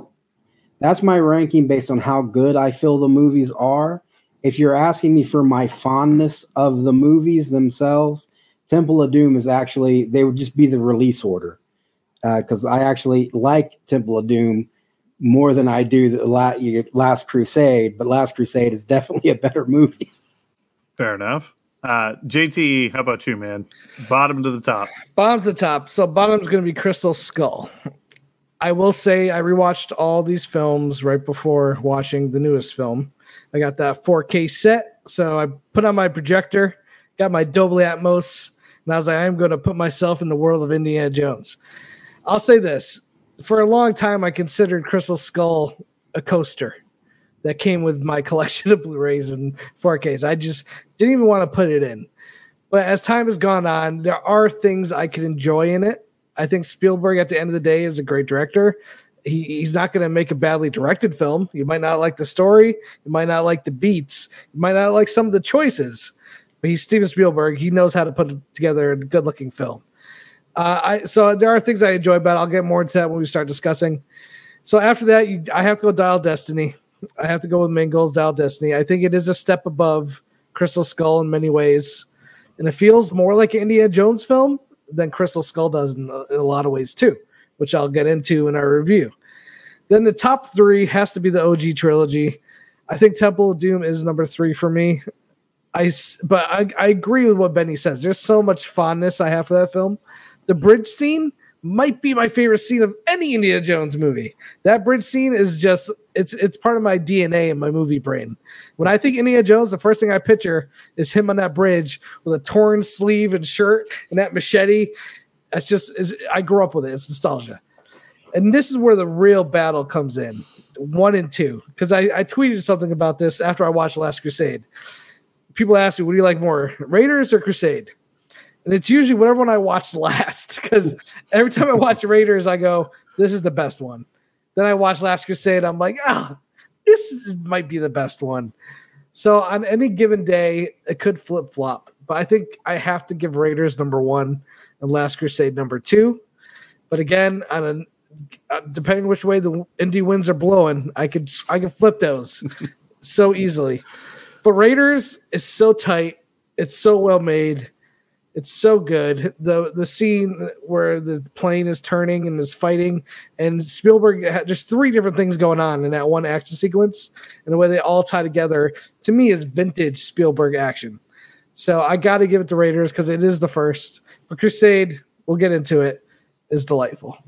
my ranking based on how good I feel the movies are. If you're asking me for my fondness of the movies themselves, Temple of Doom they would just be the release order. Because I actually like Temple of Doom more than I do the Last Crusade, but Last Crusade is definitely a better movie. Fair enough. JT, how about you, man? Bottom to the top. Bottom to the top. So bottom's going to be Crystal Skull. I will say I rewatched all these films right before watching the newest film. I got that 4K set, so I put on my projector, got my Dolby Atmos, and I was like, I'm going to put myself in the world of Indiana Jones. I'll say this. For a long time, I considered Crystal Skull a coaster that came with my collection of Blu-rays and 4Ks. I just didn't even want to put it in. But as time has gone on, there are things I could enjoy in it. I think Spielberg, at the end of the day, is a great director. He's not going to make a badly directed film. You might not like the story. You might not like the beats. You might not like some of the choices. But he's Steven Spielberg. He knows how to put together a good-looking film. So there are things I enjoy about it. I'll get more into that when we start discussing. So after that, I have to go Dial of Destiny. I have to go with Mangold's Dial of Destiny. I think it is a step above Crystal Skull in many ways. And it feels more like an Indiana Jones film than Crystal Skull does in a lot of ways too, which I'll get into in our review. Then the top 3 has to be the OG trilogy. I think Temple of Doom is number 3 for me. But I agree with what Benny says. There's so much fondness I have for that film. The bridge scene might be my favorite scene of any Indiana Jones movie. That bridge scene is just, it's part of my DNA and my movie brain. When I think Indiana Jones, the first thing I picture is him on that bridge with a torn sleeve and shirt and that machete. I grew up with it. It's nostalgia. And this is where the real battle comes in, 1 and 2. Because I tweeted something about this after I watched Last Crusade. People ask me, what do you like more, Raiders or Crusade? And it's usually whatever one I watch last, because every time I watch Raiders, I go, this is the best one. Then I watch Last Crusade, I'm like, this might be the best one. So on any given day, it could flip-flop. But I think I have to give Raiders number 1 and Last Crusade number 2. But again, depending which way the indie winds are blowing, I can flip those so easily. But Raiders is so tight. It's so well made. It's so good. The scene where the plane is turning and is fighting, and Spielberg had just 3 different things going on in that one action sequence, and the way they all tie together, to me, is vintage Spielberg action. So I got to give it to Raiders because it is the first. But Crusade, we'll get into it, is delightful.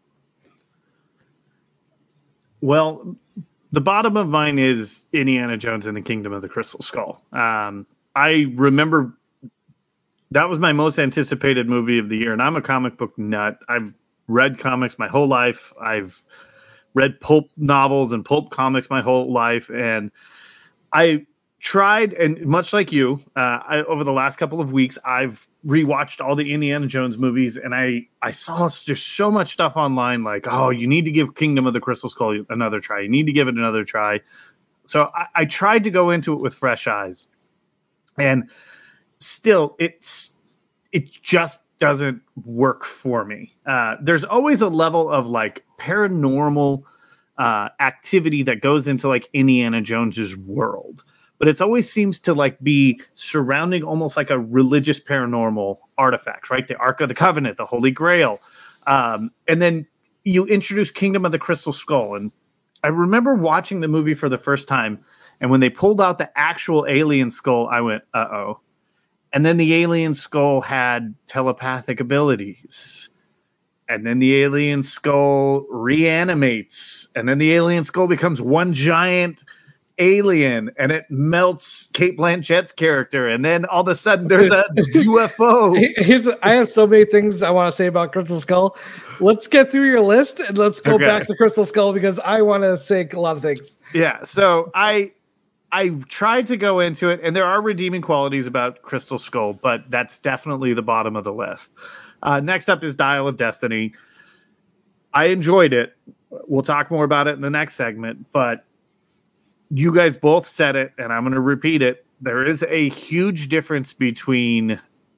Well, the bottom of mine is Indiana Jones and the Kingdom of the Crystal Skull. I remember that was my most anticipated movie of the year, and I'm a comic book nut. I've read comics my whole life. I've read pulp novels and pulp comics my whole life, and I tried, and much like you, over the last couple of weeks, I've rewatched all the Indiana Jones movies, and I saw just so much stuff online like, oh, you need to give Kingdom of the Crystal Skull another try. You need to give it another try. So I tried to go into it with fresh eyes, and still it just doesn't work for me. There's always a level of like paranormal activity that goes into like Indiana Jones's world, but it always seems to like be surrounding almost like a religious paranormal artifact, right? The Ark of the Covenant, the Holy Grail. And then you introduce Kingdom of the Crystal Skull. And I remember watching the movie for the first time, and when they pulled out the actual alien skull, I went, uh-oh. And then the alien skull had telepathic abilities. And then the alien skull reanimates. And then the alien skull becomes one giant alien, and it melts Cate Blanchett's character. And then all of a sudden there's a UFO. I have so many things I want to say about Crystal Skull. Let's get through your list and let's go back to Crystal Skull, because I want to say a lot of things. Yeah. So I tried to go into it, and there are redeeming qualities about Crystal Skull, but that's definitely the bottom of the list. Next up is Dial of Destiny. I enjoyed it. We'll talk more about it in the next segment, but you guys both said it, and I'm going to repeat it. There is a huge difference between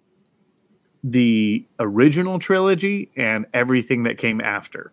the original trilogy and everything that came after.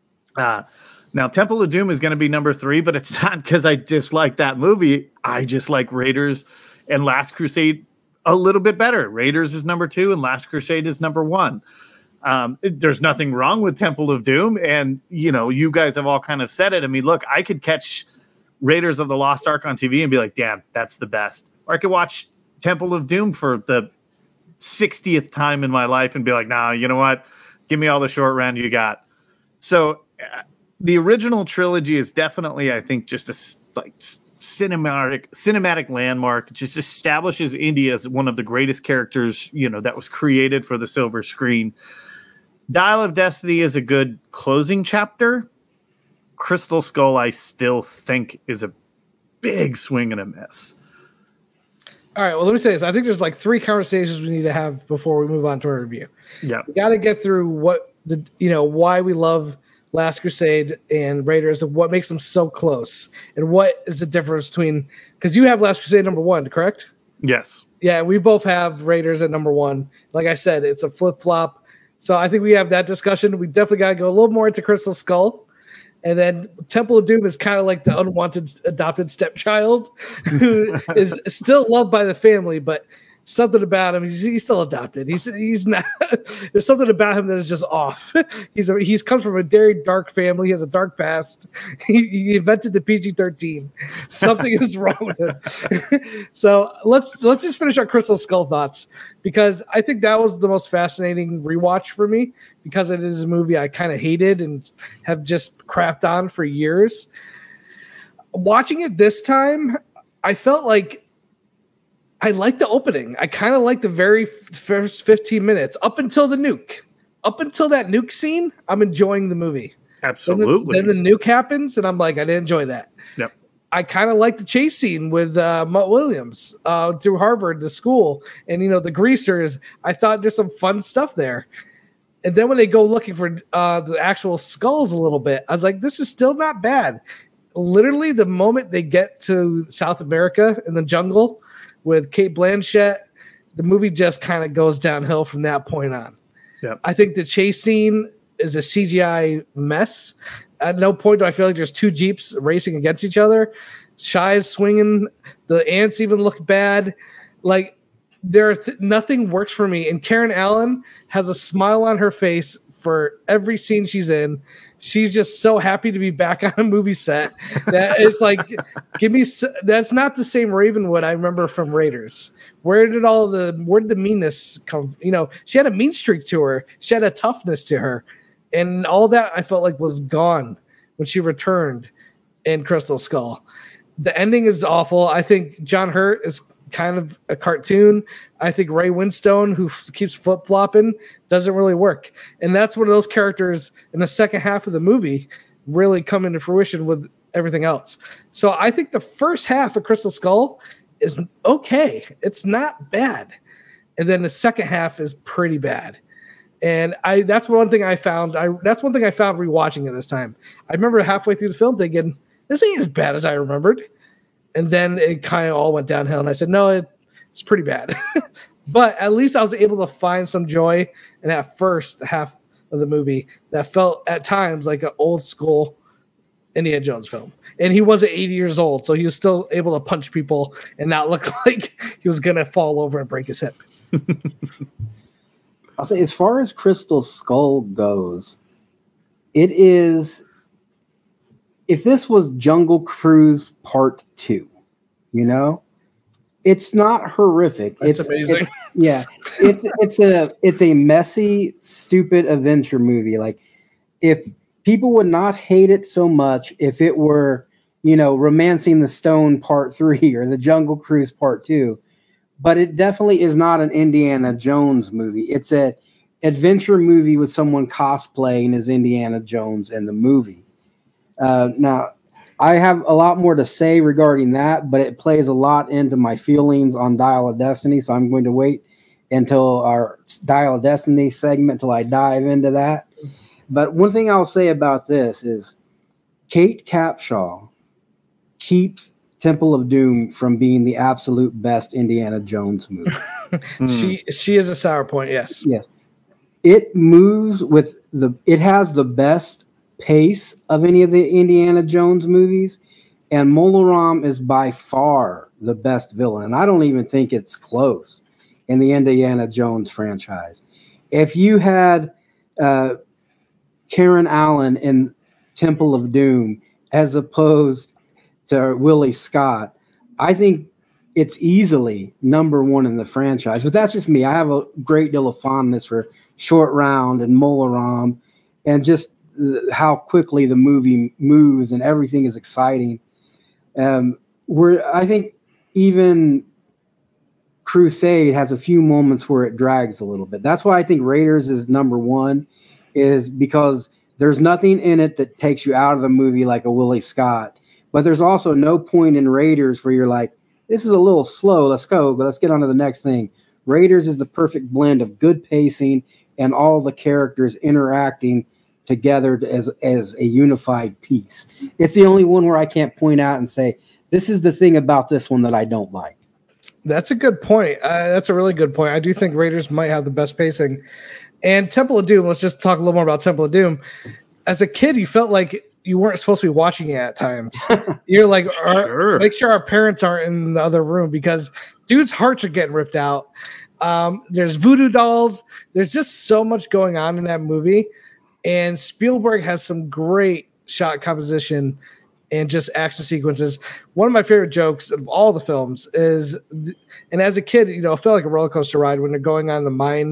Now, Temple of Doom is going to be number 3, but it's not because I dislike that movie. I just like Raiders and Last Crusade a little bit better. Raiders is number 2 and Last Crusade is number 1. There's nothing wrong with Temple of Doom. And, you know, you guys have all kind of said it. I mean, look, I could catch Raiders of the Lost Ark on TV and be like, damn, that's the best. Or I could watch Temple of Doom for the 60th time in my life and be like, nah, you know what? Give me all the short round you got. So the original trilogy is definitely, I think, just a cinematic landmark. It just establishes India as one of the greatest characters, you know, that was created for the silver screen. Dial of Destiny is a good closing chapter. Crystal Skull, I still think, is a big swing and a miss. All right, well, let me say this. I think there's like 3 conversations we need to have before we move on to our review. Yeah. We got to get through why we love Last Crusade and Raiders, and what makes them so close, and what is the difference between, because you have Last Crusade number 1, correct? Yes. Yeah, we both have Raiders at number 1. Like I said, it's a flip-flop. So I think we have that discussion. We definitely got to go a little more into Crystal Skull. And then Temple of Doom is kind of like the unwanted adopted stepchild who is still loved by the family, but something about him, he's still adopted. He's not. There's something about him that is just off. He's comes from a very dark family. He has a dark past. He invented the PG-13. Something is wrong with him. So let's just finish our Crystal Skull thoughts, because I think that was the most fascinating rewatch for me, because it is a movie I kind of hated and have just crapped on for years. Watching it this time, I felt like I like the opening. I kind of like the very first 15 minutes up until the nuke. Up until that nuke scene, I'm enjoying the movie. Absolutely. Then the nuke happens, and I'm like, I didn't enjoy that. Yep. I kind of like the chase scene with Mutt Williams through Harvard, the school, and the greasers. I thought there's some fun stuff there. And then when they go looking for the actual skulls a little bit, I was like, this is still not bad. Literally, the moment they get to South America in the jungle with Cate Blanchett, the movie just kind of goes downhill from that point on. Yep. I think the chase scene is a CGI mess. At no point do I feel like there's 2 Jeeps racing against each other. Shy's swinging. The ants even look bad. Like, nothing works for me. And Karen Allen has a smile on her face for every scene she's in. She's just so happy to be back on a movie set that it's like, that's not the same Ravenwood I remember from Raiders. Where did the meanness come? She had a mean streak to her. She had a toughness to her. And all that I felt like was gone when she returned in Crystal Skull. The ending is awful. I think John Hurt is kind of a cartoon. I think Ray Winstone, who keeps flip flopping, doesn't really work, and that's one of those characters in the second half of the movie really come into fruition with everything else. So I think the first half of Crystal Skull is okay. It's not bad. And then the second half is pretty bad. And that's one thing I found. That's one thing I found rewatching it this time. I remember halfway through the film thinking, this ain't as bad as I remembered. And then it kind of all went downhill. And I said, no, it's pretty bad. But at least I was able to find some joy in that first half of the movie that felt at times like an old school Indiana Jones film. And he wasn't 80 years old, so he was still able to punch people and not look like he was going to fall over and break his hip. I'll say, as far as Crystal Skull goes, it is, if this was Jungle Cruise Part 2, it's not horrific. That's amazing. It's a messy, stupid adventure movie. Like, if people would not hate it so much if it were, Romancing the Stone Part 3 or the Jungle Cruise Part 2. But it definitely is not an Indiana Jones movie. It's an adventure movie with someone cosplaying as Indiana Jones in the movie. Now, I have a lot more to say regarding that, but it plays a lot into my feelings on Dial of Destiny, so I'm going to wait until our Dial of Destiny segment till I dive into that. But one thing I'll say about this is Kate Capshaw keeps Temple of Doom from being the absolute best Indiana Jones movie. She is a sour point, yes. Yeah. It moves with it has the best pace of any of the Indiana Jones movies, and Mola Ram is by far the best villain. And I don't even think it's close in the Indiana Jones franchise. If you had Karen Allen in Temple of Doom as opposed to Willie Scott, I think it's easily number one in the franchise. But that's just me. I have a great deal of fondness for Short Round and Mola Ram, and just how quickly the movie moves and everything is exciting. I think even Crusade has a few moments where it drags a little bit. That's why I think Raiders is number one, is because there's nothing in it that takes you out of the movie like a Willie Scott. But there's also no point in Raiders where you're like, this is a little slow, let's go, but let's get on to the next thing. Raiders is the perfect blend of good pacing and all the characters interacting together as a unified piece. It's the only one where I can't point out and say, this is the thing about this one that I don't like. That's a good point. That's a really good point. I do think Raiders might have the best pacing. And Temple of Doom, let's just talk a little more about Temple of Doom. As a kid, you felt like you weren't supposed to be watching it at times. You're like, make sure our parents aren't in the other room, because dudes' hearts are getting ripped out. There's voodoo dolls. There's just so much going on in that movie. And Spielberg has some great shot composition and just action sequences. One of my favorite jokes of all the films is, and as a kid, it felt like a roller coaster ride when they're going on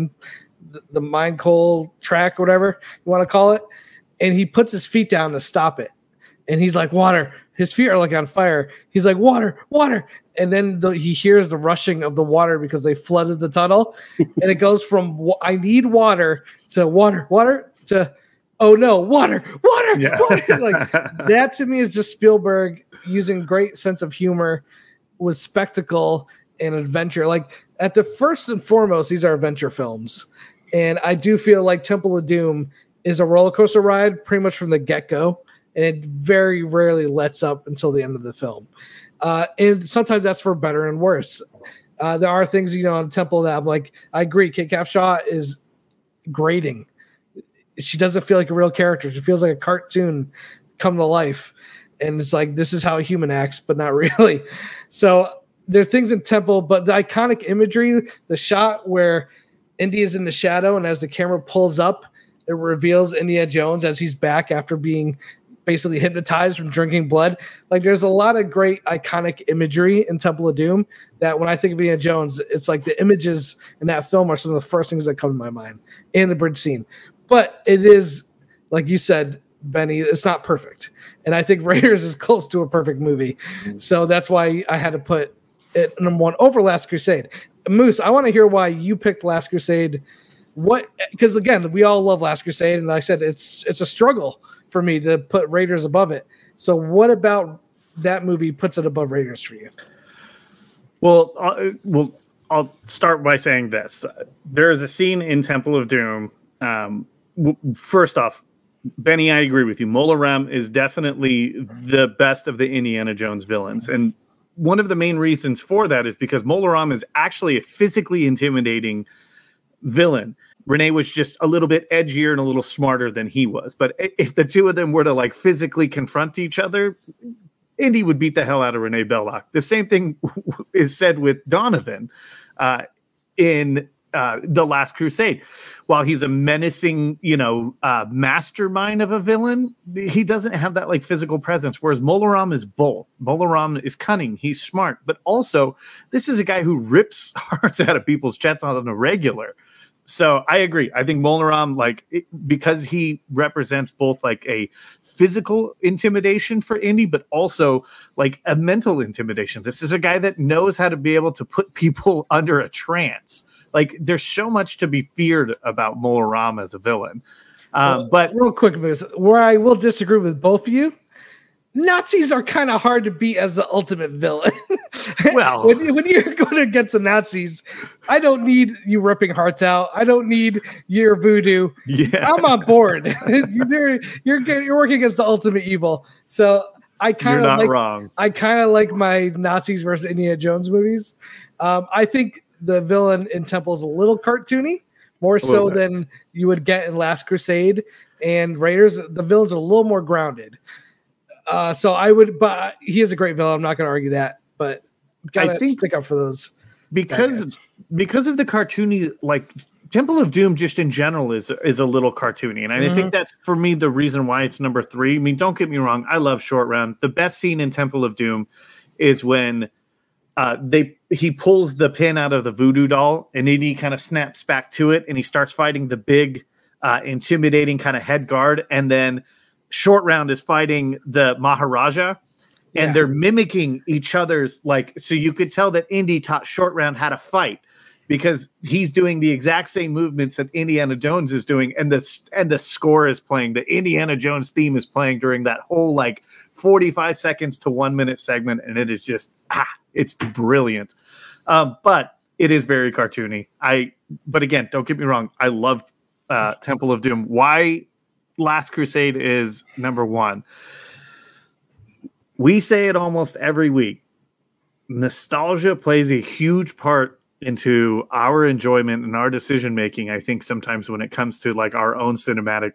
the mine coal track, whatever you want to call it. And he puts his feet down to stop it. And he's like, water. His feet are like on fire. He's like, water, water. And then he hears the rushing of the water because they flooded the tunnel. And it goes from, I need water, to water, water, to, oh no, water, water, Yeah. water. Like, that to me is just Spielberg using great sense of humor with spectacle and adventure. Like, at the first and foremost, these are adventure films. And I do feel like Temple of Doom is a roller coaster ride pretty much from the get-go, and it very rarely lets up until the end of the film. And sometimes that's for better and worse. There are things, in Temple that I'm like, I agree, Kate Capshaw is grating. She doesn't feel like a real character. She feels like a cartoon come to life. And it's like, this is how a human acts, but not really. So there are things in Temple, but the iconic imagery, the shot where Indy is in the shadow, and as the camera pulls up, it reveals Indiana Jones as he's back after being basically hypnotized from drinking blood. Like, there's a lot of great iconic imagery in Temple of Doom that when I think of Indiana Jones, it's like the images in that film are some of the first things that come to my mind, and the bridge scene. But it is, like you said, Benny, it's not perfect. And I think Raiders is close to a perfect movie. So that's why I had to put at number 1 over Last Crusade. Moose, I want to hear why you picked Last Crusade. What? Because again, we all love Last Crusade, and I said it's a struggle for me to put Raiders above it. So what about that movie puts it above Raiders for you? Well, I'll start by saying this. There is a scene in Temple of Doom. First off, Benny, I agree with you. Mola Ram is definitely the best of the Indiana Jones villains. And one of the main reasons for that is because Mola Ram is actually a physically intimidating villain. Renee was just a little bit edgier and a little smarter than he was. But if the two of them were to like physically confront each other, Indy would beat the hell out of Renee Belloc. The same thing is said with Donovan in The Last Crusade. While he's a menacing, mastermind of a villain, he doesn't have that like physical presence. Whereas Mola Ram is both. Mola Ram is cunning. He's smart. But also, this is a guy who rips hearts out of people's chests on a regular. So I agree. I think Mola Ram, because he represents both like a physical intimidation for Indy, but also like a mental intimidation. This is a guy that knows how to be able to put people under a trance. Like there's so much to be feared about Mola Ram as a villain. But real quick, Moose, where I will disagree with both of you, Nazis are kind of hard to beat as the ultimate villain. Well, when you're going against the Nazis, I don't need you ripping hearts out. I don't need your voodoo. Yeah. I'm on board. You're working against the ultimate evil. So I kind of wrong. I kind of like my Nazis versus Indiana Jones movies. I think the villain in Temple is a little cartoony, more so than you would get in Last Crusade and Raiders. The villains are a little more grounded. So I would, but he is a great villain. I'm not going to argue that, but I think stick up for those because of the cartoony, like Temple of Doom, just in general is a little cartoony, and I think that's for me the reason why it's number 3. I mean, don't get me wrong, I love Short Round. The best scene in Temple of Doom is when he pulls the pin out of the voodoo doll, and then he kind of snaps back to it, and he starts fighting the big, intimidating kind of head guard, and then Short Round is fighting the Maharaja, and they're mimicking each other's so you could tell that Indy taught Short Round how to fight because he's doing the exact same movements that Indiana Jones is doing, and the score is playing. The Indiana Jones theme is playing during that whole 45 seconds to 1 minute segment, and it is just it's brilliant. But it is very cartoony. But again, don't get me wrong, I love Temple of Doom. Why Last Crusade is number 1. We say it almost every week. Nostalgia plays a huge part into our enjoyment and our decision making. I think sometimes when it comes to our own cinematic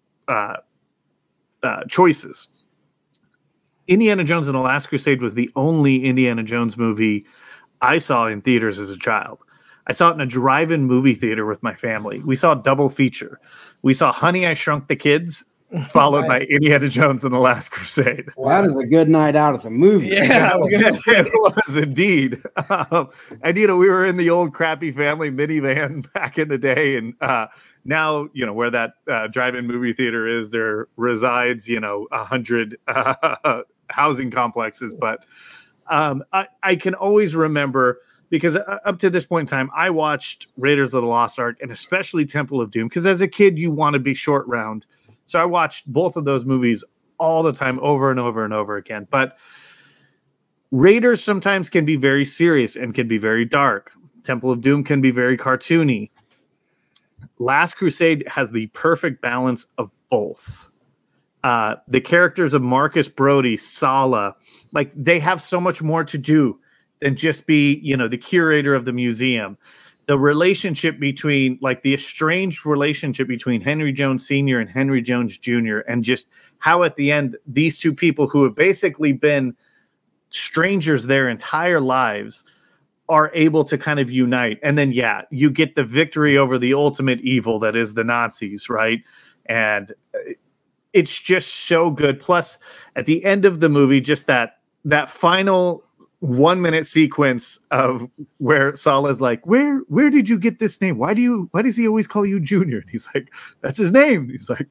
choices. Indiana Jones and the Last Crusade was the only Indiana Jones movie I saw in theaters as a child. I saw it in a drive-in movie theater with my family. We saw a double feature. We saw Honey, I Shrunk the Kids, followed by Indiana Jones and the Last Crusade. Well, that is a good night out at the movie. Yeah, it was indeed. And, we were in the old crappy family minivan back in the day. And now, where that drive-in movie theater is, there resides, 100 housing complexes. But I can always remember, because up to this point in time, I watched Raiders of the Lost Ark and especially Temple of Doom, because as a kid, you want to be Short Round. So I watched both of those movies all the time, over and over and over again. But Raiders sometimes can be very serious and can be very dark. Temple of Doom can be very cartoony. Last Crusade has the perfect balance of both. The characters of Marcus Brody, Sala, they have so much more to do than just be, the curator of the museum. The relationship between, the estranged relationship between Henry Jones Sr. and Henry Jones Jr., and just how at the end, these two people who have basically been strangers their entire lives are able to kind of unite. And then, you get the victory over the ultimate evil that is the Nazis, right? And it's just so good. Plus, at the end of the movie, just that final 1 minute sequence of where Sala's like, where did you get this name? Why does he always call you Junior? And he's like, that's his name. He's like,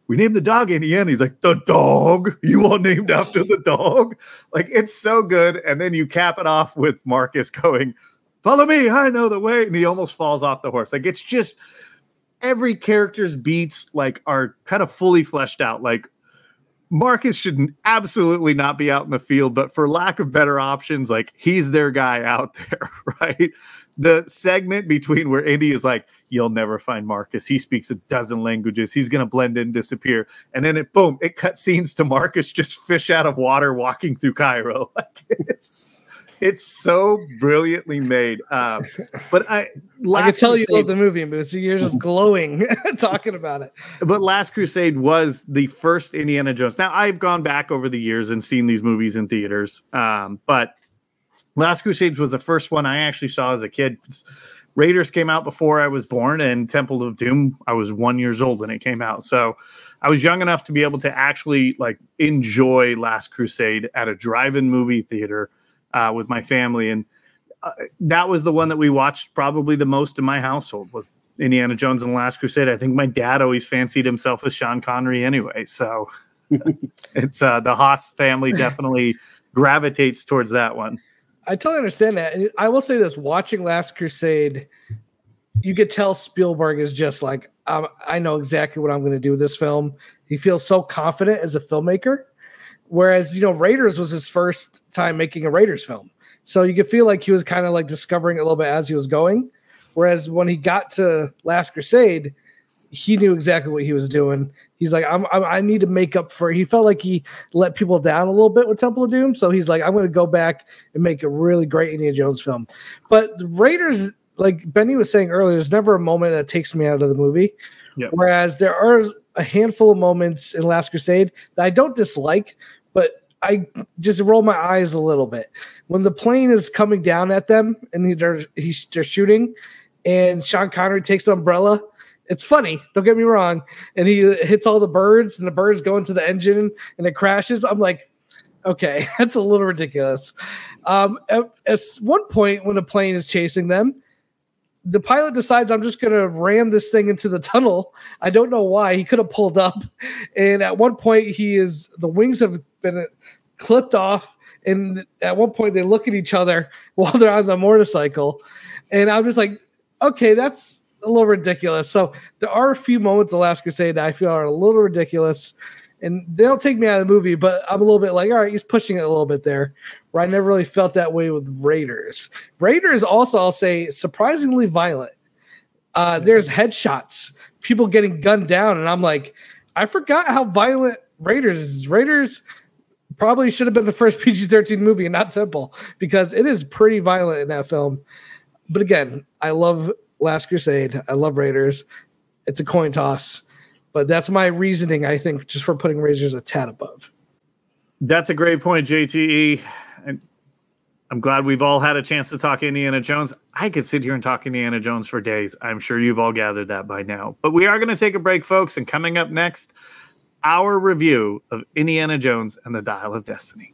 we named the dog Indiana. He's like, the dog? You all named after the dog? Like, it's so good. And then you cap it off with Marcus going, follow me, I know the way. And he almost falls off the horse. Like, it's just every character's beats like are kind of fully fleshed out. Like, Marcus should absolutely not be out in the field, but for lack of better options, like, he's their guy out there, right? The segment between where Indy is like, you'll never find Marcus. He speaks a dozen languages. He's going to blend in, disappear. And then it cut scenes to Marcus just fish out of water walking through Cairo. Like, it's so brilliantly made. But I can tell you love the movie, but you're just glowing talking about it. But Last Crusade was the first Indiana Jones. Now, I've gone back over the years and seen these movies in theaters. But Last Crusade was the first one I actually saw as a kid. Raiders came out before I was born, and Temple of Doom, I was 1 year old when it came out. So I was young enough to be able to actually like enjoy Last Crusade at a drive-in movie theater with my family. And that was the one that we watched probably the most in my household, was Indiana Jones and the Last Crusade. I think my dad always fancied himself as Sean Connery anyway. So it's the Haas family definitely gravitates towards that one. I totally understand that. And I will say this, watching Last Crusade, you could tell Spielberg is just like, I know exactly what I'm going to do with this film. He feels so confident as a filmmaker. Whereas, Raiders was his first time making a Raiders film. So you could feel like he was kind of like discovering it a little bit as he was going. Whereas when he got to Last Crusade, he knew exactly what he was doing. He's like, I need to make up for it. He felt like he let people down a little bit with Temple of Doom. So he's like, I'm going to go back and make a really great Indiana Jones film. But the Raiders, like Benny was saying earlier, there's never a moment that takes me out of the movie. Yep. Whereas there are a handful of moments in Last Crusade that I don't dislike, but I just roll my eyes a little bit. When the plane is coming down at them and they're shooting, and Sean Connery takes the umbrella, it's funny, don't get me wrong, and he hits all the birds, and the birds go into the engine, and it crashes. I'm like, okay, that's a little ridiculous. At one point, when the plane is chasing them, the pilot decides, I'm just going to ram this thing into the tunnel. I don't know why. He could have pulled up. And at one point, the wings have been clipped off. And at one point, they look at each other while they're on the motorcycle. And I'm just like, okay, that's a little ridiculous. So there are a few moments in The Last Crusade that I feel are a little ridiculous. And they don't take me out of the movie, but I'm a little bit like, all right, he's pushing it a little bit there, where I never really felt that way with Raiders. Raiders also, I'll say, surprisingly violent. There's headshots, people getting gunned down, and I'm like, I forgot how violent Raiders is. Raiders probably should have been the first PG-13 movie and not Temple, because it is pretty violent in that film. But again, I love Last Crusade. I love Raiders. It's a coin toss. But that's my reasoning, I think, just for putting Raiders a tad above. That's a great point, JTE. And I'm glad we've all had a chance to talk Indiana Jones. I could sit here and talk Indiana Jones for days. I'm sure you've all gathered that by now. But we are going to take a break, folks. And coming up next, our review of Indiana Jones and the Dial of Destiny.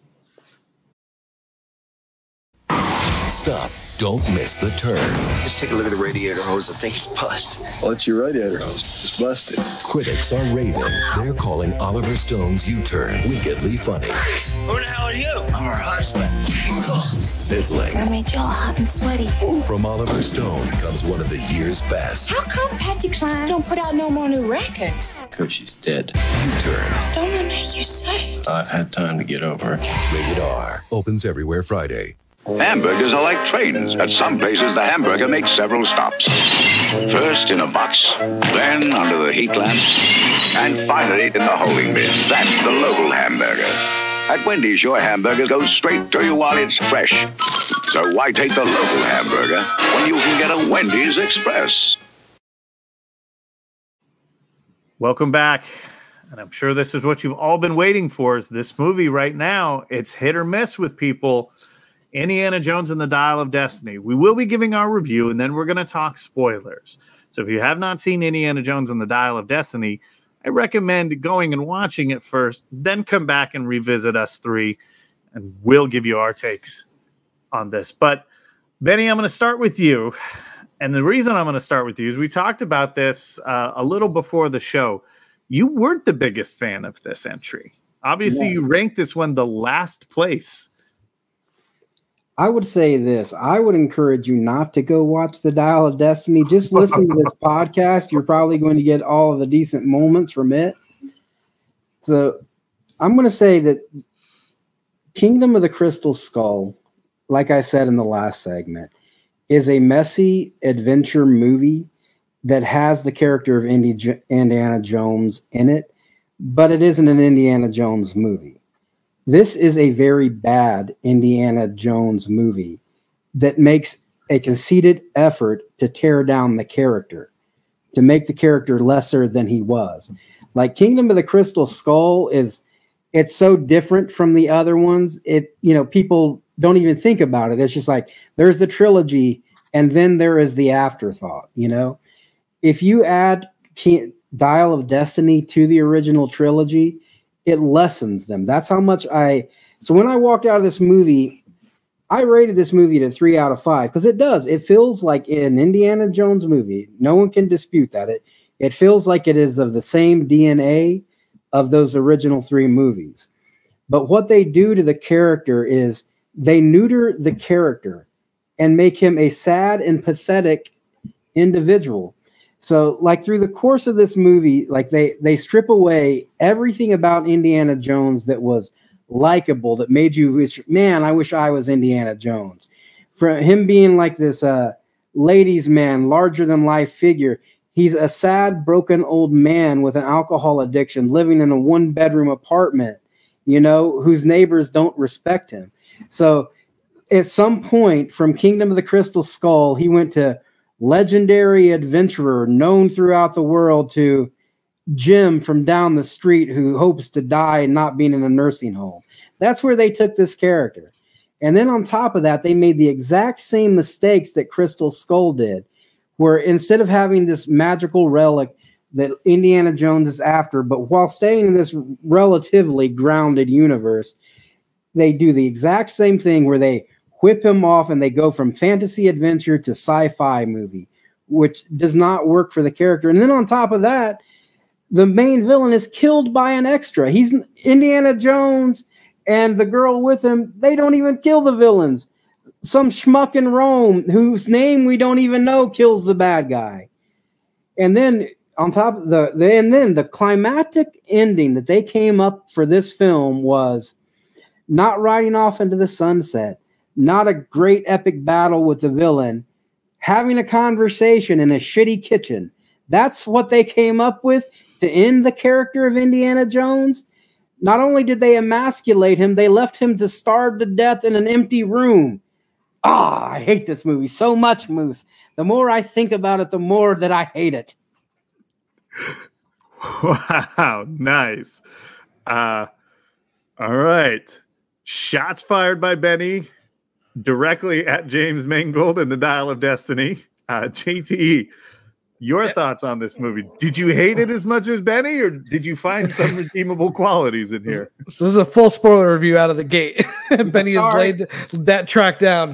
Stop. Don't miss the turn. Just take a look at the radiator hose. I think it's busted. Well, it's your radiator hose. It's busted. Critics are raving. They're calling Oliver Stone's U-turn wickedly funny. Who the hell are you? I'm her husband. Sizzling. I made you all hot and sweaty. From Oliver Stone comes one of the year's best. How come Patsy Cline don't put out no more new records? Because she's dead. U-turn. Don't that make you sad? I've had time to get over it. Rated R. Opens everywhere Friday. Hamburgers are like trains. At some places, the hamburger makes several stops. First in a box, then under the heat lamp, and finally in the holding bin. That's the local hamburger. At Wendy's, your hamburger goes straight to you while it's fresh. So why take the local hamburger when you can get a Wendy's Express? Welcome back. And I'm sure this is what you've all been waiting for, is this movie right now. It's hit or miss with people. Indiana Jones and the Dial of Destiny. We will be giving our review, and then we're going to talk spoilers. So if you have not seen Indiana Jones and the Dial of Destiny, I recommend going and watching it first, then come back and revisit us three, and we'll give you our takes on this. But, Benny, I'm going to start with you. And the reason I'm going to start with you is we talked about this a little before the show. you weren't the biggest fan of this entry. Obviously, you ranked this one the last place. I would say this. I would encourage you not to go watch The Dial of Destiny. Just listen to this podcast. You're probably going to get all of the decent moments from it. So I'm going to say that Kingdom of the Crystal Skull, like I said in the last segment, is a messy adventure movie that has the character of Indiana Jones in it, but it isn't an Indiana Jones movie. This is a very bad Indiana Jones movie that makes a conceited effort to tear down the character, to make the character lesser than he was. Like Kingdom of the Crystal Skull it's so different from the other ones. People don't even think about it. It's just like there's the trilogy and then there is the afterthought, If you add Dial of Destiny to the original trilogy, it lessens them. That's how much so when I walked out of this movie, I rated this movie to 3 out of 5 because it does. It feels like an Indiana Jones movie. No one can dispute that. It feels like it is of the same DNA of those original 3 movies. But what they do to the character is they neuter the character and make him a sad and pathetic individual. So, like through the course of this movie, like they strip away everything about Indiana Jones that was likable, that made you wish, man, I wish I was Indiana Jones. For him being like this ladies' man, larger than life figure, he's a sad, broken old man with an alcohol addiction, living in a 1-bedroom apartment, whose neighbors don't respect him. So, at some point, from Kingdom of the Crystal Skull, he went to legendary adventurer known throughout the world to Jim from down the street who hopes to die and not being in a nursing home. That's where they took this character. And then on top of that, they made the exact same mistakes that Crystal Skull did, where instead of having this magical relic that Indiana Jones is after, but while staying in this relatively grounded universe, they do the exact same thing where they whip him off and they go from fantasy adventure to sci-fi movie, which does not work for the character. And then on top of that, the main villain is killed by an extra. He's Indiana Jones and the girl with him. They don't even kill the villains. Some schmuck in Rome whose name we don't even know kills the bad guy. And then on top of the climactic ending that they came up for this film was not riding off into the sunset, not a great epic battle with the villain, having a conversation in a shitty kitchen. That's what they came up with to end the character of Indiana Jones. Not only did they emasculate him, they left him to starve to death in an empty room. I hate this movie so much, Moose. The more I think about it, the more that I hate it. Wow, nice. All right. Shots fired by Benny directly at James Mangold in The Dial of Destiny. JT, your thoughts on this movie? Did you hate it as much as Benny, or did you find some redeemable qualities in here? So this is a full spoiler review out of the gate. Benny has laid that track down.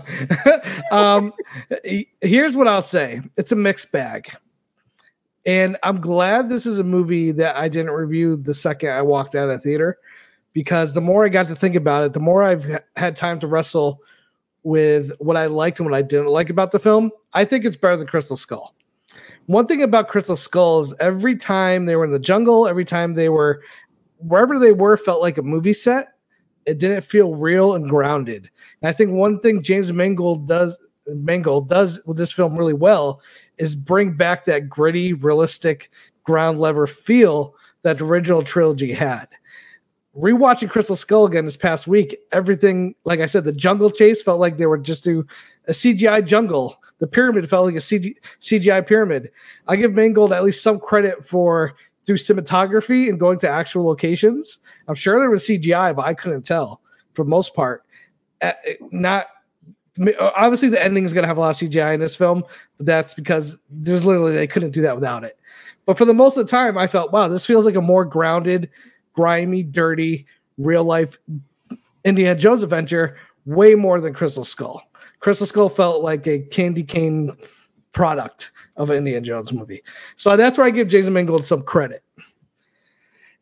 Here's what I'll say. It's a mixed bag. And I'm glad this is a movie that I didn't review the second I walked out of the theater, because the more I got to think about it, the more I've had time to wrestle with what I liked and what I didn't like about the film. I think it's better than Crystal Skull. One thing about Crystal Skull is every time they were in the jungle, every time they were wherever they were felt like a movie set. It didn't feel real and grounded. And I think one thing James Mangold does with this film really well is bring back that gritty, realistic, ground level feel that the original trilogy had. Rewatching Crystal Skull again this past week, everything, like I said, the jungle chase felt like they were just through a CGI jungle. The pyramid felt like a CGI pyramid. I give Mangold at least some credit for through cinematography and going to actual locations. I'm sure there was CGI, but I couldn't tell for the most part. Not obviously the ending is going to have a lot of CGI in this film, but that's because there's literally they couldn't do that without it. But for the most of the time, I felt, wow, this feels like a more grounded, grimy, dirty, real life Indiana Jones adventure, way more than Crystal Skull. Crystal Skull felt like a candy cane product of an Indiana Jones movie. So that's where I give Jason Mangold some credit.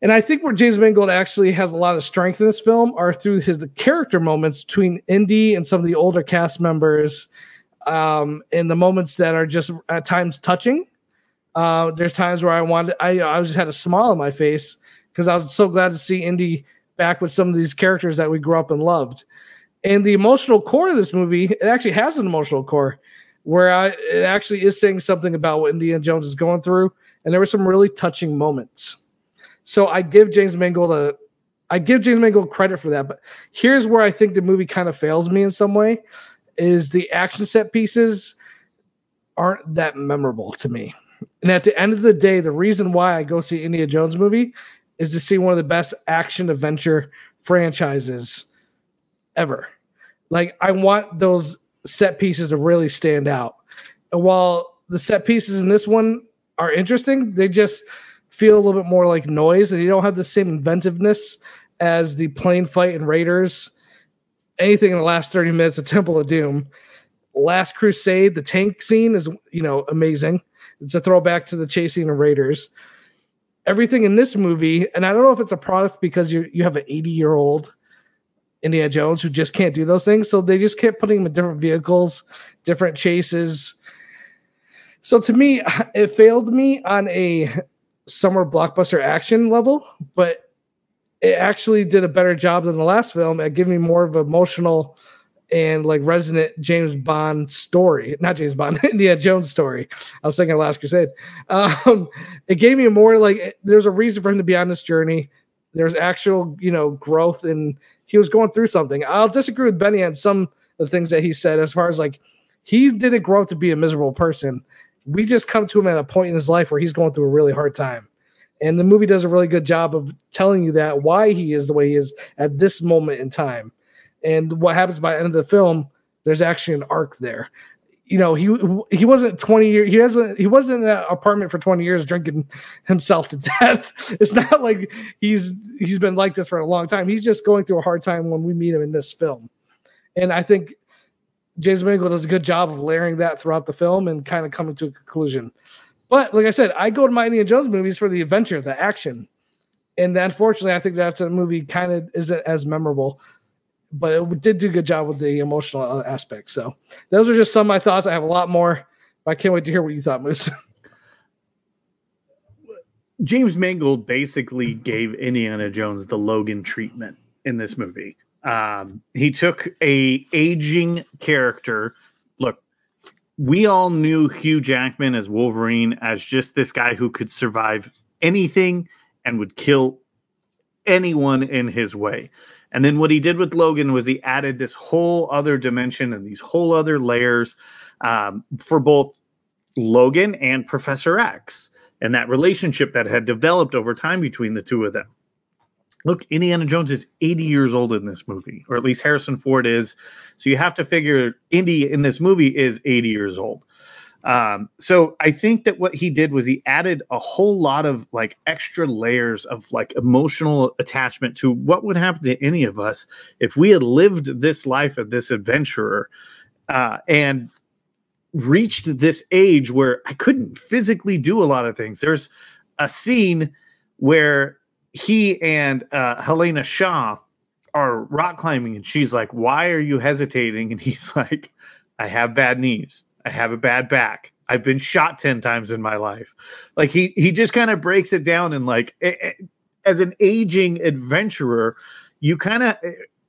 And I think where James Mangold actually has a lot of strength in this film are through the character moments between Indy and some of the older cast members, and the moments that are just at times touching. There's times where I just had a smile on my face because I was so glad to see Indy back with some of these characters that we grew up and loved. And the emotional core of this movie, it actually has an emotional core where it actually is saying something about what Indiana Jones is going through. And there were some really touching moments. So I give James Mangold credit for that. But here's where I think the movie kind of fails me in some way is the action set pieces aren't that memorable to me. And at the end of the day, the reason why I go see Indiana Jones movie is to see one of the best action adventure franchises ever. Like, I want those set pieces to really stand out. And while the set pieces in this one are interesting, they just feel a little bit more like noise, and you don't have the same inventiveness as the plane fight in Raiders. Anything in the last 30 minutes of Temple of Doom. Last Crusade, the tank scene is, amazing. It's a throwback to the chase scene in Raiders. Everything in this movie, and I don't know if it's a product because you have an 80-year-old Indiana Jones who just can't do those things, so they just kept putting him in different vehicles, different chases. So to me, it failed me on a summer blockbuster action level, but it actually did a better job than the last film at giving me more of an emotional and like resonant James Bond story. Not James Bond, Indiana Jones story. I was thinking Last Crusade. It gave me more like there's a reason for him to be on this journey. There's actual, growth, and he was going through something. I'll disagree with Benny on some of the things that he said as far as like he didn't grow up to be a miserable person. We just come to him at a point in his life where he's going through a really hard time. And the movie does a really good job of telling you that why he is the way he is at this moment in time. And what happens by the end of the film, there's actually an arc there. He wasn't 20 years. He wasn't in that apartment for 20 years drinking himself to death. It's not like he's been like this for a long time. He's just going through a hard time when we meet him in this film. And I think James Mangold does a good job of layering that throughout the film and kind of coming to a conclusion. But like I said, I go to my Indiana Jones movies for the adventure, the action. And unfortunately, I think that's a movie kind of isn't as memorable. But it did do a good job with the emotional aspects. So those are just some of my thoughts. I have a lot more, but I can't wait to hear what you thought, Moose. James Mangold basically gave Indiana Jones the Logan treatment in this movie. He took a aging character. Look, we all knew Hugh Jackman as Wolverine as just this guy who could survive anything and would kill anyone in his way. And then what he did with Logan was he added this whole other dimension and these whole other layers for both Logan and Professor X and that relationship that had developed over time between the two of them. Look, Indiana Jones is 80 years old in this movie, or at least Harrison Ford is. So you have to figure Indy in this movie is 80 years old. So I think that what he did was he added a whole lot of like extra layers of like emotional attachment to what would happen to any of us if we had lived this life of this adventurer and reached this age where I couldn't physically do a lot of things. There's a scene where he and Helena Shaw are rock climbing and she's like, "Why are you hesitating?" And he's like, "I have bad knees. I have a bad back. I've been shot 10 times in my life." Like he just kind of breaks it down and like as an aging adventurer, you kind of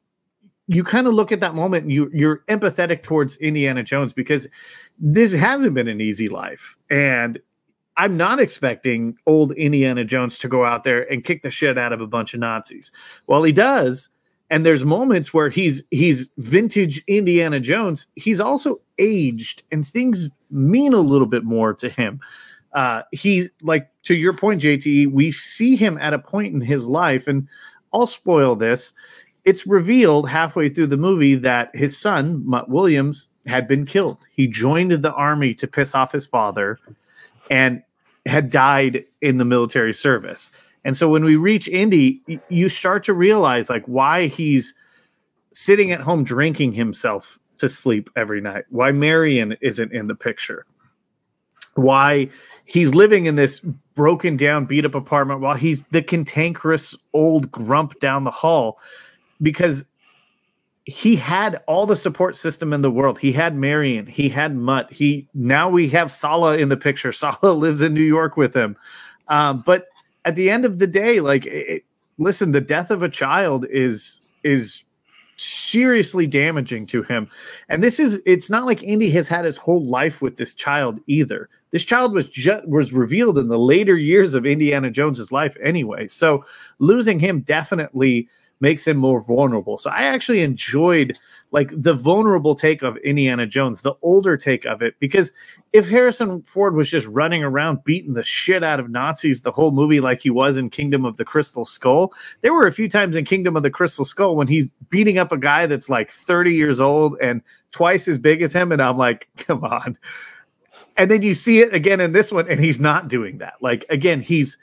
look at that moment and you're empathetic towards Indiana Jones because this hasn't been an easy life. And I'm not expecting old Indiana Jones to go out there and kick the shit out of a bunch of Nazis. Well, he does. And there's moments where he's vintage Indiana Jones. He's also aged and things mean a little bit more to him. He, like, to your point, JT, we see him at a point in his life, and I'll spoil this. It's revealed halfway through the movie that his son, Mutt Williams, had been killed. He joined the army to piss off his father and had died in the military service. And so when we reach Indy, you start to realize like why he's sitting at home drinking himself to sleep every night, why Marion isn't in the picture, why he's living in this broken down, beat up apartment while he's the cantankerous old grump down the hall, because he had all the support system in the world. He had Marion, he had Mutt. Now we have Sala in the picture. Sala lives in New York with him. But at the end of the day, listen, the death of a child is seriously damaging to him. And it's not like Indy has had his whole life with this child either. This child was revealed in the later years of Indiana Jones's life anyway. So losing him definitely makes him more vulnerable. So I actually enjoyed the vulnerable take of Indiana Jones, the older take of it, because if Harrison Ford was just running around beating the shit out of Nazis the whole movie like he was in Kingdom of the Crystal Skull, there were a few times in Kingdom of the Crystal Skull when he's beating up a guy that's 30 years old and twice as big as him, and I'm like, come on. And then you see it again in this one, and he's not doing that. Again, he's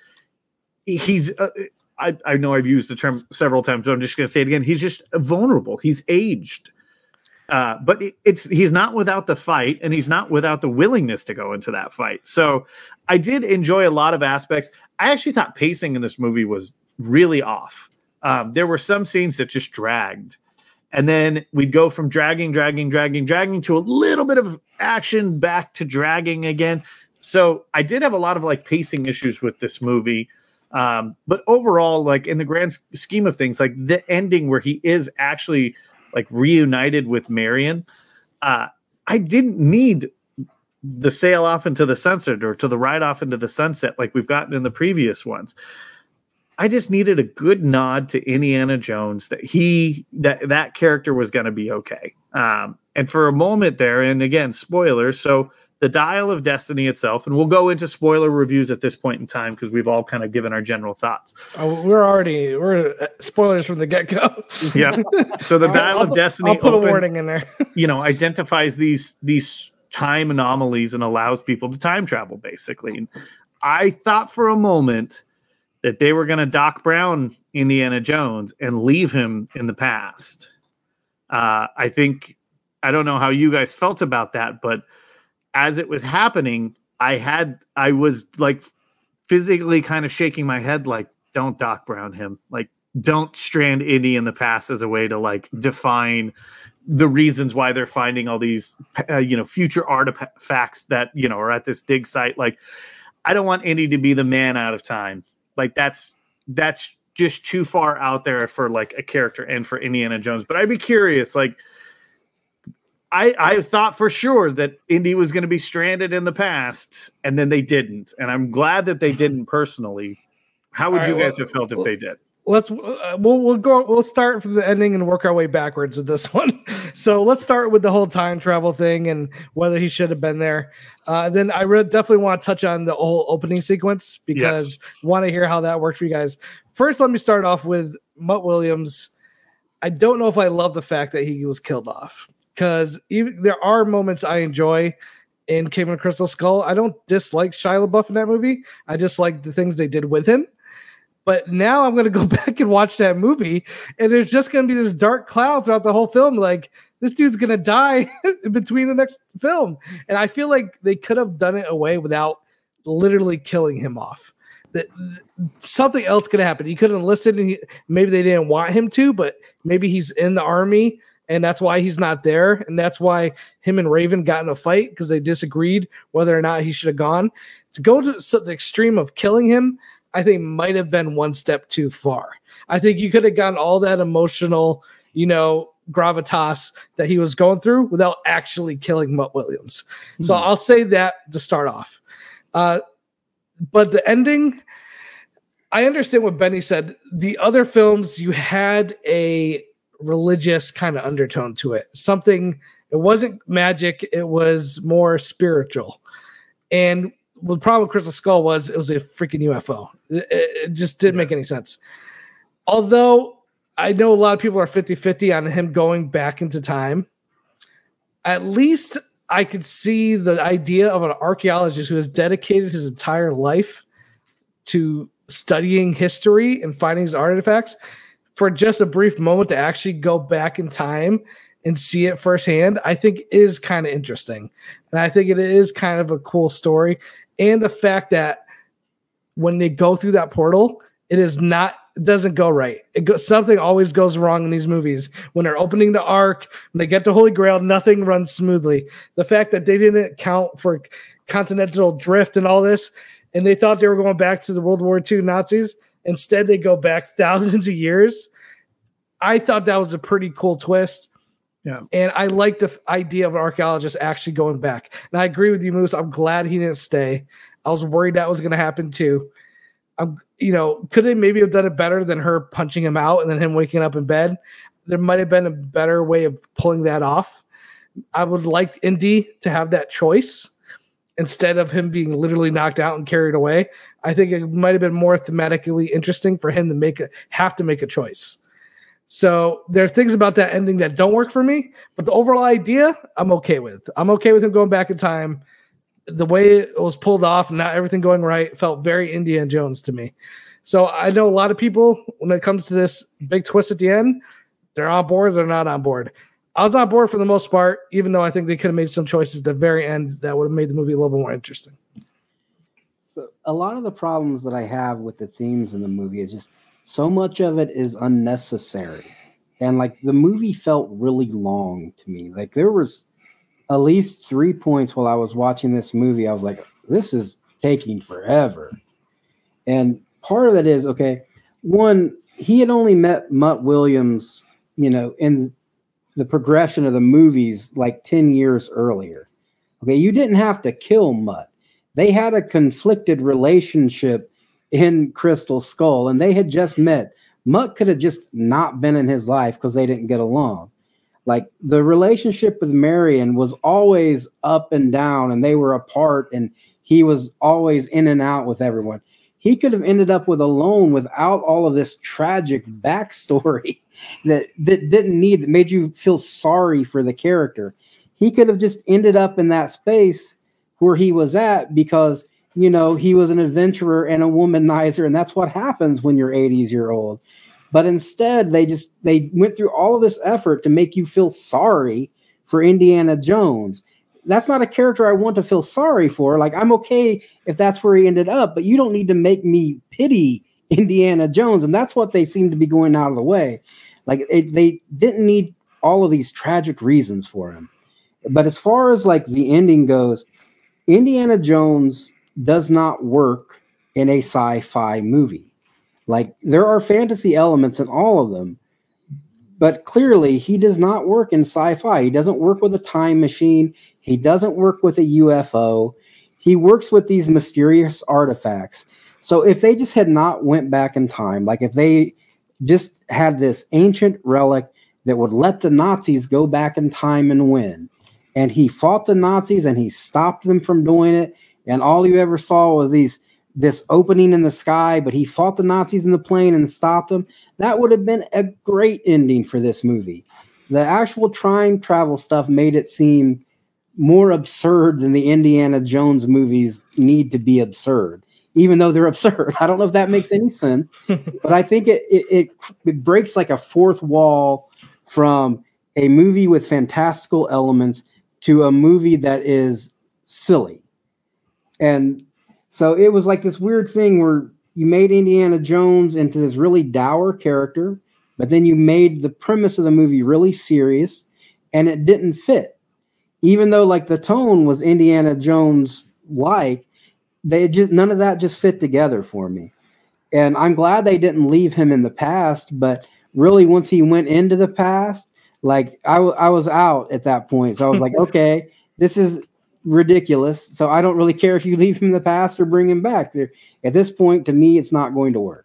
I know I've used the term several times, but I'm just going to say it again. He's just vulnerable. He's aged. But he's not without the fight, and he's not without the willingness to go into that fight. So I did enjoy a lot of aspects. I actually thought pacing in this movie was really off. There were some scenes that just dragged. And then we'd go from dragging to a little bit of action back to dragging again. So I did have a lot of pacing issues with this movie. But overall, in the grand scheme of things, the ending where he is actually reunited with Marion, I didn't need the sail off into the sunset or to the ride off into the sunset like we've gotten in the previous ones. I just needed a good nod to Indiana Jones that character was going to be okay. And for a moment there, and again, spoilers. So the Dial of Destiny itself, and we'll go into spoiler reviews at this point in time because we've all kind of given our general thoughts. We're spoilers from the get-go. Yeah. So the Dial of Destiny, I'll put a warning in there. Identifies these time anomalies and allows people to time travel, basically. And I thought for a moment that they were going to Doc Brown Indiana Jones and leave him in the past. I don't know how you guys felt about that, but as it was happening, I was physically kind of shaking my head, don't Doc Brown him, don't strand Indy in the past as a way to define the reasons why they're finding all these, future artifacts that, are at this dig site. I don't want Indy to be the man out of time. That's just too far out there for a character and for Indiana Jones. But I'd be curious, I thought for sure that Indy was going to be stranded in the past, and then they didn't. And I'm glad that they didn't personally. How would you guys have felt if they did? We'll start from the ending and work our way backwards with this one. So let's start with the whole time travel thing and whether he should have been there. Then I definitely want to touch on the whole opening sequence because I want to hear how that worked for you guys. First, let me start off with Mutt Williams. I don't know if I love the fact that he was killed off because there are moments I enjoy in Kingdom of the Crystal Skull. I don't dislike Shia LaBeouf in that movie. I just like the things they did with him. But now I'm going to go back and watch that movie, and there's just going to be this dark cloud throughout the whole film. This dude's going to die in between the next film. And I feel like they could have done it away without literally killing him off. Something else could happen. He could have enlisted, and maybe they didn't want him to, but maybe he's in the army, and that's why he's not there. And that's why him and Raven got in a fight because they disagreed whether or not he should have gone. To go to the extreme of killing him, I think might have been one step too far. I think you could have gotten all that emotional, gravitas that he was going through without actually killing Mutt Williams. So I'll say that to start off. But the ending, I understand what Benny said. The other films, you had a religious kind of undertone to it. Something, it wasn't magic, it was more spiritual. And the problem with Crystal Skull was it was a freaking UFO. It just didn't make any sense. Although I know a lot of people are 50-50 on him going back into time, at least I could see the idea of an archaeologist who has dedicated his entire life to studying history and finding his artifacts for just a brief moment to actually go back in time and see it firsthand, I think is kind of interesting. And I think it is kind of a cool story. and the fact that when they go through that portal, it doesn't go right. Something always goes wrong in these movies. When they're opening the Ark, when they get to Holy Grail, nothing runs smoothly. The fact that they didn't count for continental drift and all this, and they thought they were going back to the World War II Nazis. Instead, they go back thousands of years. I thought that was a pretty cool twist. Yeah. And I like the idea of an archaeologist actually going back. And I agree with you, Moose. I'm glad he didn't stay. I was worried that was going to happen too. Could they maybe have done it better than her punching him out and then him waking up in bed? There might have been a better way of pulling that off. I would like Indy to have that choice instead of him being literally knocked out and carried away. I think it might have been more thematically interesting for him to have to make a choice. So there are things about that ending that don't work for me, but the overall idea I'm okay with. I'm okay with him going back in time. The way it was pulled off and not everything going right felt very Indiana Jones to me. So I know a lot of people, when it comes to this big twist at the end, they're on board, they're not on board. I was on board for the most part, even though I think they could have made some choices at the very end that would have made the movie a little bit more interesting. So a lot of the problems that I have with the themes in the movie is just so much of it is unnecessary. And like the movie felt really long to me. Like there was at least 3 points while I was watching this movie. I was like, this is taking forever. And part of it is, okay, one, he had only met Mutt Williams, in the progression of the movies like 10 years earlier. Okay, you didn't have to kill Mutt. They had a conflicted relationship in Crystal Skull, and they had just met. Mutt could have just not been in his life because they didn't get along. Like the relationship with Marion was always up and down, and they were apart, and he was always in and out with everyone. He could have ended up alone without all of this tragic backstory that made you feel sorry for the character. He could have just ended up in that space where he was at because, he was an adventurer and a womanizer, and that's what happens when you're 80s-year-old. But instead, they went through all of this effort to make you feel sorry for Indiana Jones. That's not a character I want to feel sorry for. Like, I'm okay if that's where he ended up, but you don't need to make me pity Indiana Jones. And that's what they seem to be going out of the way. Like, they didn't need all of these tragic reasons for him. But as far as like the ending goes, Indiana Jones does not work in a sci-fi movie. Like, there are fantasy elements in all of them, but clearly he does not work in sci-fi. He doesn't work with a time machine. He doesn't work with a UFO. He works with these mysterious artifacts. So if they just had not went back in time, like if they just had this ancient relic that would let the Nazis go back in time and win, and he fought the Nazis and he stopped them from doing it, and all you ever saw was this opening in the sky, but he fought the Nazis in the plane and stopped them. That would have been a great ending for this movie. The actual time travel stuff made it seem more absurd than the Indiana Jones movies need to be absurd, even though they're absurd. I don't know if that makes any sense, but I think it breaks like a fourth wall from a movie with fantastical elements to a movie that is silly. And so it was like this weird thing where you made Indiana Jones into this really dour character, but then you made the premise of the movie really serious, and it didn't fit. Even though like the tone was Indiana Jones-like, none of that just fit together for me. And I'm glad they didn't leave him in the past, but really once he went into the past, like I was out at that point. So I was like, okay, this is ridiculous. So I don't really care if you leave him in the past or bring him back. There, at this point, to me, it's not going to work.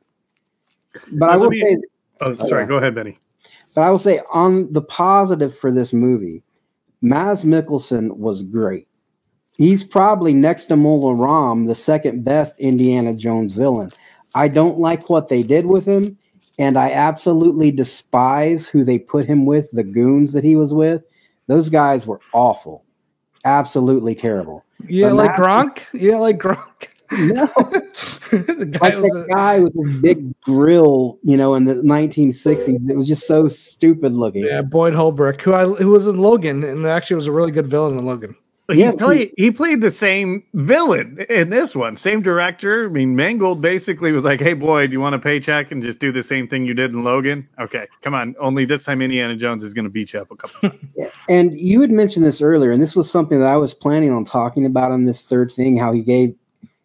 But I will say, go ahead, Benny. But I will say, on the positive for this movie, Mads Mikkelsen was great. He's probably next to Mola Ram, the second best Indiana Jones villain. I don't like what they did with him, and I absolutely despise who they put him with, the goons that he was with. Those guys were awful. Absolutely terrible. Yeah, like Gronk? Yeah, like Gronk. No. the guy with the big grill, in the 1960s. It was just so stupid looking. Yeah, Boyd Holbrook, who was in Logan, and actually was a really good villain in Logan. But he played the same villain in this one, same director. I mean, Mangold basically was like, "Hey, boy, do you want a paycheck and just do the same thing you did in Logan? Okay, come on. Only this time, Indiana Jones is going to beat you up a couple times." Yeah. And you had mentioned this earlier, and this was something that I was planning on talking about on this third thing. How he gave,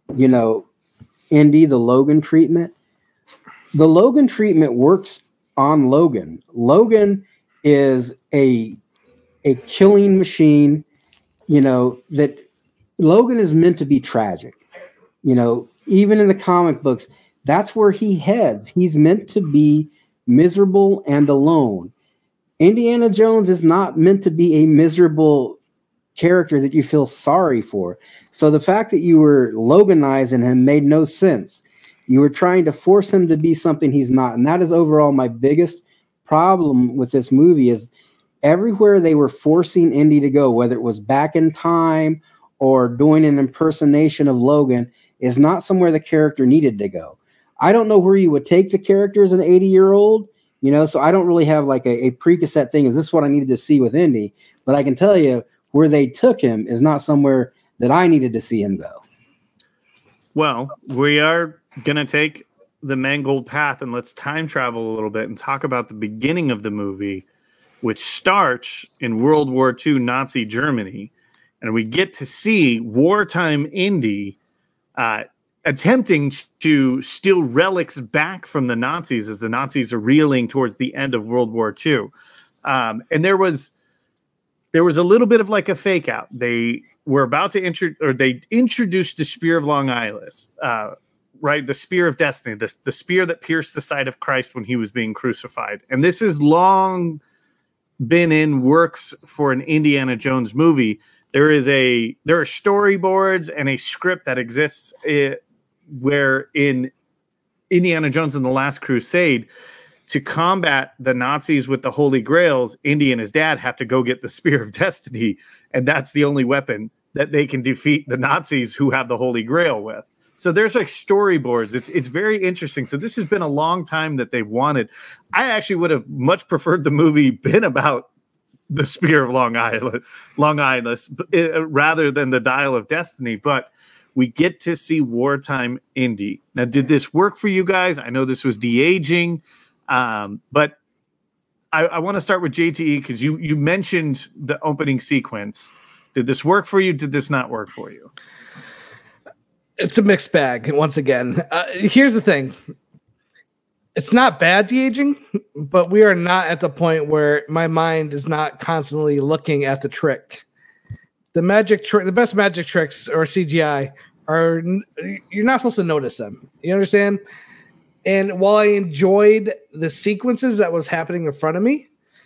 Indy the Logan treatment. The Logan treatment works on Logan. Logan is a killing machine. That Logan is meant to be tragic. Even in the comic books, that's where he heads. He's meant to be miserable and alone. Indiana Jones is not meant to be a miserable character that you feel sorry for. So the fact that you were Loganizing him made no sense. You were trying to force him to be something he's not. And that is overall my biggest problem with this movie is everywhere they were forcing Indy to go, whether it was back in time or doing an impersonation of Logan, is not somewhere the character needed to go. I don't know where you would take the character as an 80-year-old, so I don't really have like a precassette thing. Is this what I needed to see with Indy? But I can tell you where they took him is not somewhere that I needed to see him go. Well, we are going to take the Mangold path and let's time travel a little bit and talk about the beginning of the movie, which starts in World War II Nazi Germany. And we get to see wartime Indy attempting to steal relics back from the Nazis as the Nazis are reeling towards the end of World War II. And there was a little bit of like a fake out. They were about to introduced the Spear of Long Island, right? The Spear of Destiny, the spear that pierced the side of Christ when he was being crucified. And this is long been in works for an Indiana Jones movie. There are storyboards and a script that exists where in Indiana Jones and the Last Crusade, to combat the Nazis with the Holy Grails, Indy and his dad have to go get the Spear of Destiny, and that's the only weapon that they can defeat the Nazis who have the Holy Grail with. So there's like storyboards. It's very interesting. So this has been a long time that they've wanted. I actually would have much preferred the movie been about the Spear of Long Island, rather than the Dial of Destiny. But we get to see wartime Indy. Now, did this work for you guys? I know this was de-aging, but I want to start with JTE because you mentioned the opening sequence. Did this work for you? Did this not work for you? It's a mixed bag. Once again, here's the thing. It's not bad de-aging, but we are not at the point where my mind is not constantly looking at the trick. The best magic tricks or CGI are, you're not supposed to notice them. You understand? And while I enjoyed the sequences that was happening in front of me,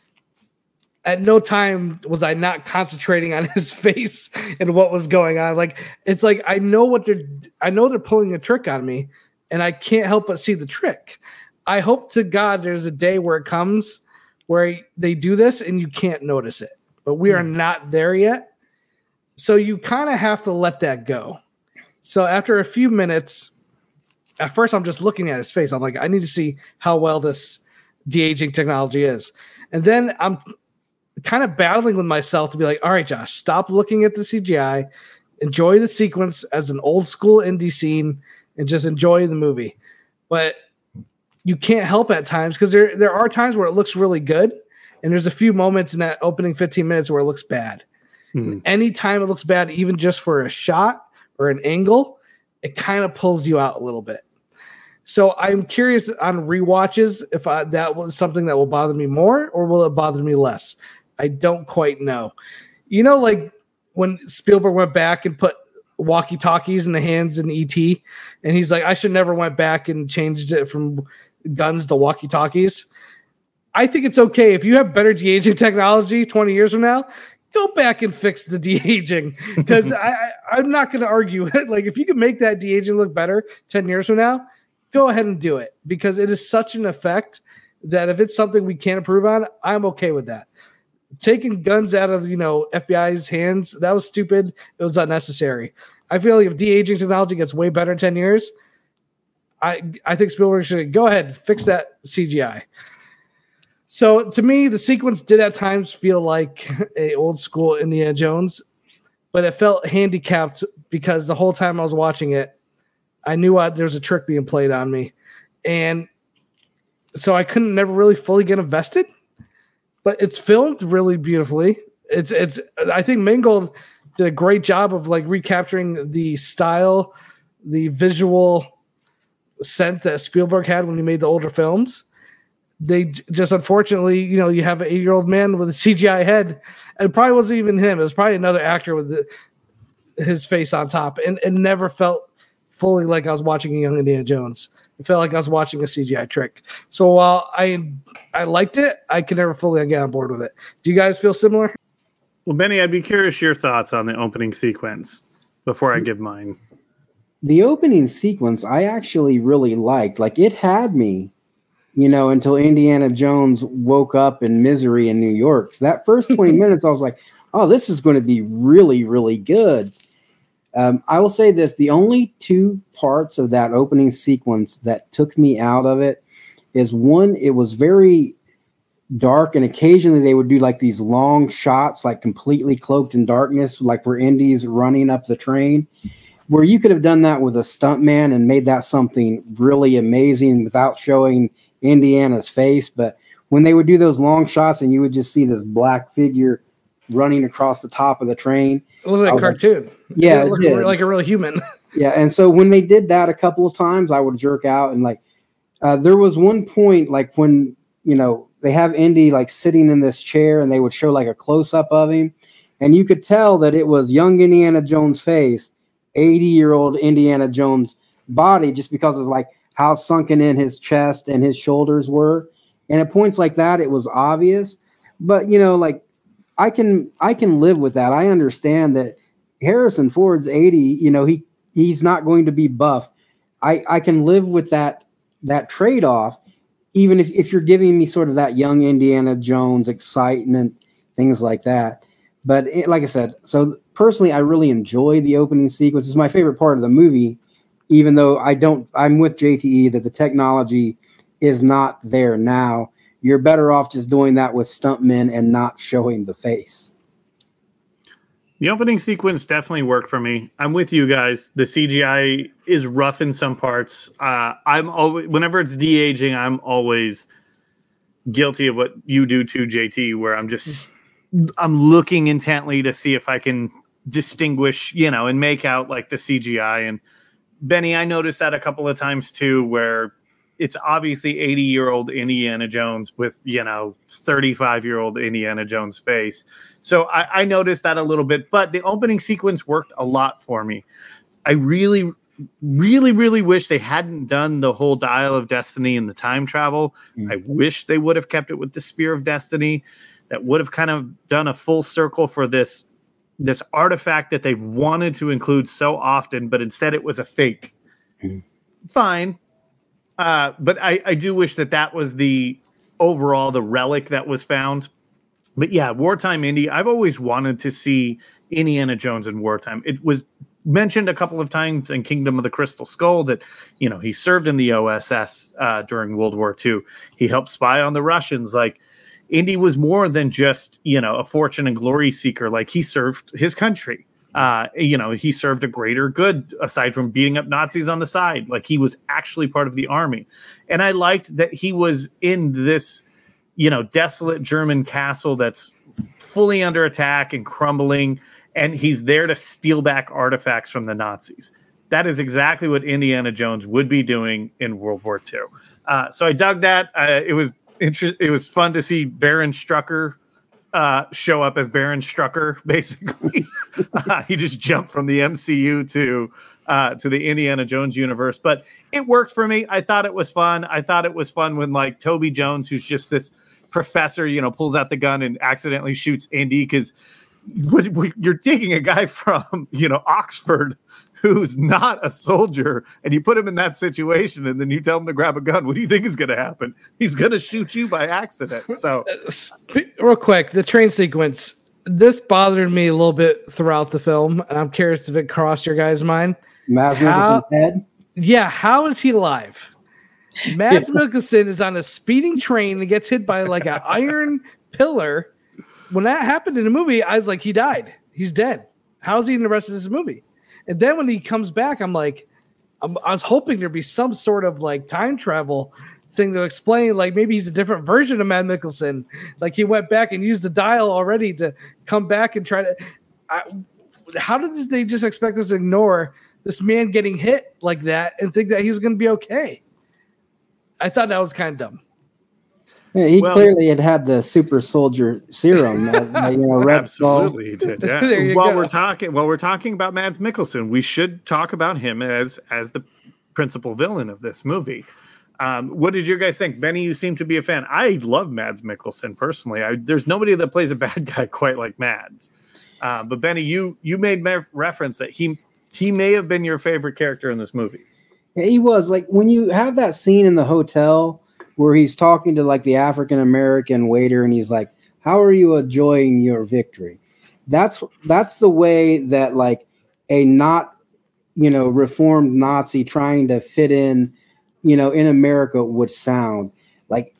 at no time was I not concentrating on his face and what was going on. Like, it's like I know they're pulling a trick on me, and I can't help but see the trick. I hope to God there's a day where it comes where they do this and you can't notice it. But we are not there yet. So you kind of have to let that go. So after a few minutes, at first I'm just looking at his face. I'm like, I need to see how well this de-aging technology is. And then I'm kind of battling with myself to be like, all right, Josh, stop looking at the CGI, enjoy the sequence as an old school indie scene, and just enjoy the movie. But you can't help at times because there are times where it looks really good, and there's a few moments in that opening 15 minutes where it looks bad. Anytime it looks bad, even just for a shot or an angle, it kind of pulls you out a little bit. So I'm curious on rewatches if that was something that will bother me more or will it bother me less? I don't quite know. Like when Spielberg went back and put walkie-talkies in the hands in E.T., and he's like, I should never went back and changed it from guns to walkie-talkies. I think it's okay. If you have better de-aging technology 20 years from now, go back and fix the de-aging, because I'm not going to argue. Like, if you can make that de-aging look better 10 years from now, go ahead and do it, because it is such an effect that if it's something we can't improve on, I'm okay with that. Taking guns out of, FBI's hands, that was stupid. It was unnecessary. I feel like if de-aging technology gets way better in 10 years, I think Spielberg should go ahead, fix that CGI. So to me, the sequence did at times feel like a old school Indiana Jones. but it felt handicapped because the whole time I was watching it, I knew there was a trick being played on me. And so I couldn't never really fully get invested, but it's filmed really beautifully. It's I think Mangold did a great job of like recapturing the style, the visual sense that Spielberg had when he made the older films. They just, unfortunately, you have an 8-year-old man with a CGI head, and it probably wasn't even him. It was probably another actor with his face on top, and it never felt fully like I was watching a young Indiana Jones. It felt like I was watching a CGI trick. So while I liked it, I could never fully get on board with it. Do you guys feel similar? Well, Benny, I'd be curious your thoughts on the opening sequence before I give mine. The opening sequence I actually really liked. Like, it had me, until Indiana Jones woke up in misery in New York. So that first 20 minutes, I was like, oh, this is going to be really, really good. I will say this. The only two parts of that opening sequence that took me out of it is, one, it was very dark, and occasionally they would do like these long shots, like completely cloaked in darkness, like where Indy's running up the train, where you could have done that with a stuntman and made that something really amazing without showing Indiana's face. But when they would do those long shots and you would just see this black figure running across the top of the train, it looked like a cartoon. Yeah, it looked like a real human. Yeah, and so when they did that a couple of times, I would jerk out. And like, there was one point, like when they have Indy like sitting in this chair, and they would show like a close up of him, and you could tell that it was young Indiana Jones' face, 80-year-old Indiana Jones' body, just because of like how sunken in his chest and his shoulders were. And at points like that, it was obvious. But like, I can live with that. I understand that Harrison Ford's 80. He's not going to be buff. I can live with that trade-off, even if you're giving me sort of that young Indiana Jones excitement, things like that. But like I said, so personally, I really enjoy the opening sequence. It's my favorite part of the movie, even though I'm with JTE that the technology is not there now. You're better off just doing that with stuntmen and not showing the face. The opening sequence definitely worked for me. I'm with you guys. The CGI is rough in some parts. I'm always, whenever it's de-aging, I'm always guilty of what you do too, JT, where I'm looking intently to see if I can distinguish, and make out like the CGI. And Benny, I noticed that a couple of times too, where it's obviously 80-year-old Indiana Jones with, 35-year-old Indiana Jones face. So I noticed that a little bit, but the opening sequence worked a lot for me. I really, really, really wish they hadn't done the whole Dial of Destiny and the time travel. I wish they would have kept it with the Spear of Destiny. That would have kind of done a full circle for this artifact that they've wanted to include so often, but instead it was a fake. Fine. But I do wish that was the relic that was found. But yeah, Wartime Indy, I've always wanted to see Indiana Jones in wartime. It was mentioned a couple of times in Kingdom of the Crystal Skull that, he served in the OSS during World War II. He helped spy on the Russians. Like, Indy was more than just, a fortune and glory seeker. Like, he served his country. He served a greater good aside from beating up Nazis on the side. Like, he was actually part of the army. And I liked that he was in this, desolate German castle that's fully under attack and crumbling. And he's there to steal back artifacts from the Nazis. That is exactly what Indiana Jones would be doing in World War II. So I dug that. It was fun to see Baron Strucker show up as Baron Strucker, basically. He just jumped from the MCU to the Indiana Jones universe. But it worked for me. I thought it was fun. I thought it was fun when, like, Toby Jones, who's just this professor, pulls out the gun and accidentally shoots Indy, because you're taking a guy from, Oxford who's not a soldier, and you put him in that situation, and then you tell him to grab a gun. What do you think is going to happen? He's going to shoot you by accident. So, real quick, the train sequence, this bothered me a little bit throughout the film, and I'm curious if it crossed your guys' mind. Mads Mikkelsen's head? Yeah, how is he alive? Mads Mikkelsen is on a speeding train and gets hit by like an iron pillar. When that happened in the movie, I was like, he died. He's dead. How's he in the rest of this movie? And then when he comes back, I'm like, I was hoping there'd be some sort of like time travel thing to explain, like maybe he's a different version of Mads Mikkelsen. Like he went back and used the dial already to come back and try to. How did they just expect us to ignore this man getting hit like that and think that he was going to be okay? I thought that was kind of dumb. Yeah, he clearly had the super soldier serum. Absolutely, he did. Yeah. While go. we're talking about Mads Mikkelsen, we should talk about him as the principal villain of this movie. What did you guys think? Benny, you seem to be a fan. I love Mads Mikkelsen personally. There's nobody that plays a bad guy quite like Mads. But Benny, you made reference that he may have been your favorite character in this movie. Yeah, he was. Like when you have that scene in the hotel where he's talking to like the African American waiter and he's like, "How are you enjoying your victory?" That's the way that like a not, reformed Nazi trying to fit in, in America would sound. Like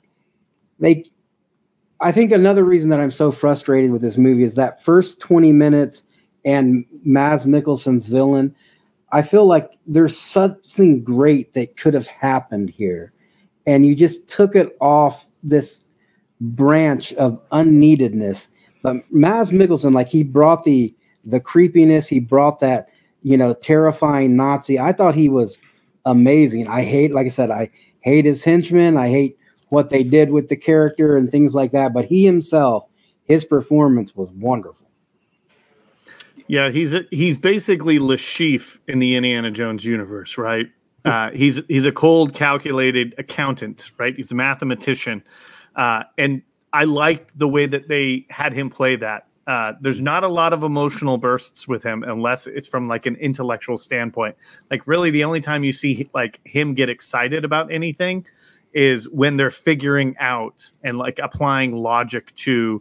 I think another reason that I'm so frustrated with this movie is that first 20 minutes and Mads Mikkelsen's villain. I feel like there's something great that could have happened here. And you just took it off this branch of unneededness. But Mads Mikkelsen, like he brought the creepiness, he brought that, terrifying Nazi. I thought he was amazing. I hate his henchmen. I hate what they did with the character and things like that. But he himself, his performance was wonderful. Yeah, he's basically Le Chiffre in the Indiana Jones universe, right? He's a cold, calculated accountant, right? He's a mathematician, and I liked the way that they had him play that. There's not a lot of emotional bursts with him unless it's from like an intellectual standpoint. Like really, the only time you see like him get excited about anything is when they're figuring out and like applying logic to,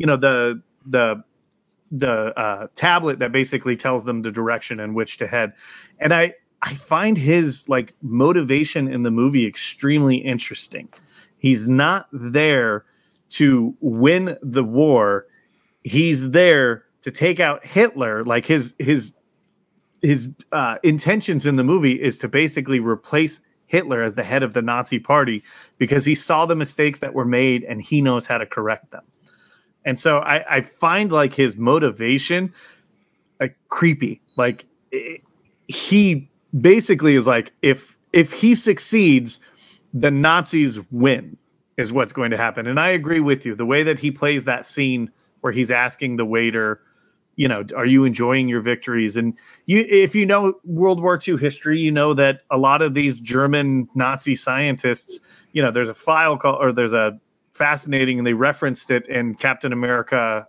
the tablet that basically tells them the direction in which to head. And I find his like motivation in the movie extremely interesting. He's not there to win the war. He's there to take out Hitler. Like his intentions in the movie is to basically replace Hitler as the head of the Nazi party because he saw the mistakes that were made and he knows how to correct them. And so I find like his motivation like creepy. Like he basically is like, if he succeeds, the Nazis win is what's going to happen. And I agree with you. The way that he plays that scene where he's asking the waiter, are you enjoying your victories? And if you know World War II history, you know that a lot of these German Nazi scientists, there's a file called, or there's a fascinating, and they referenced it in Captain America,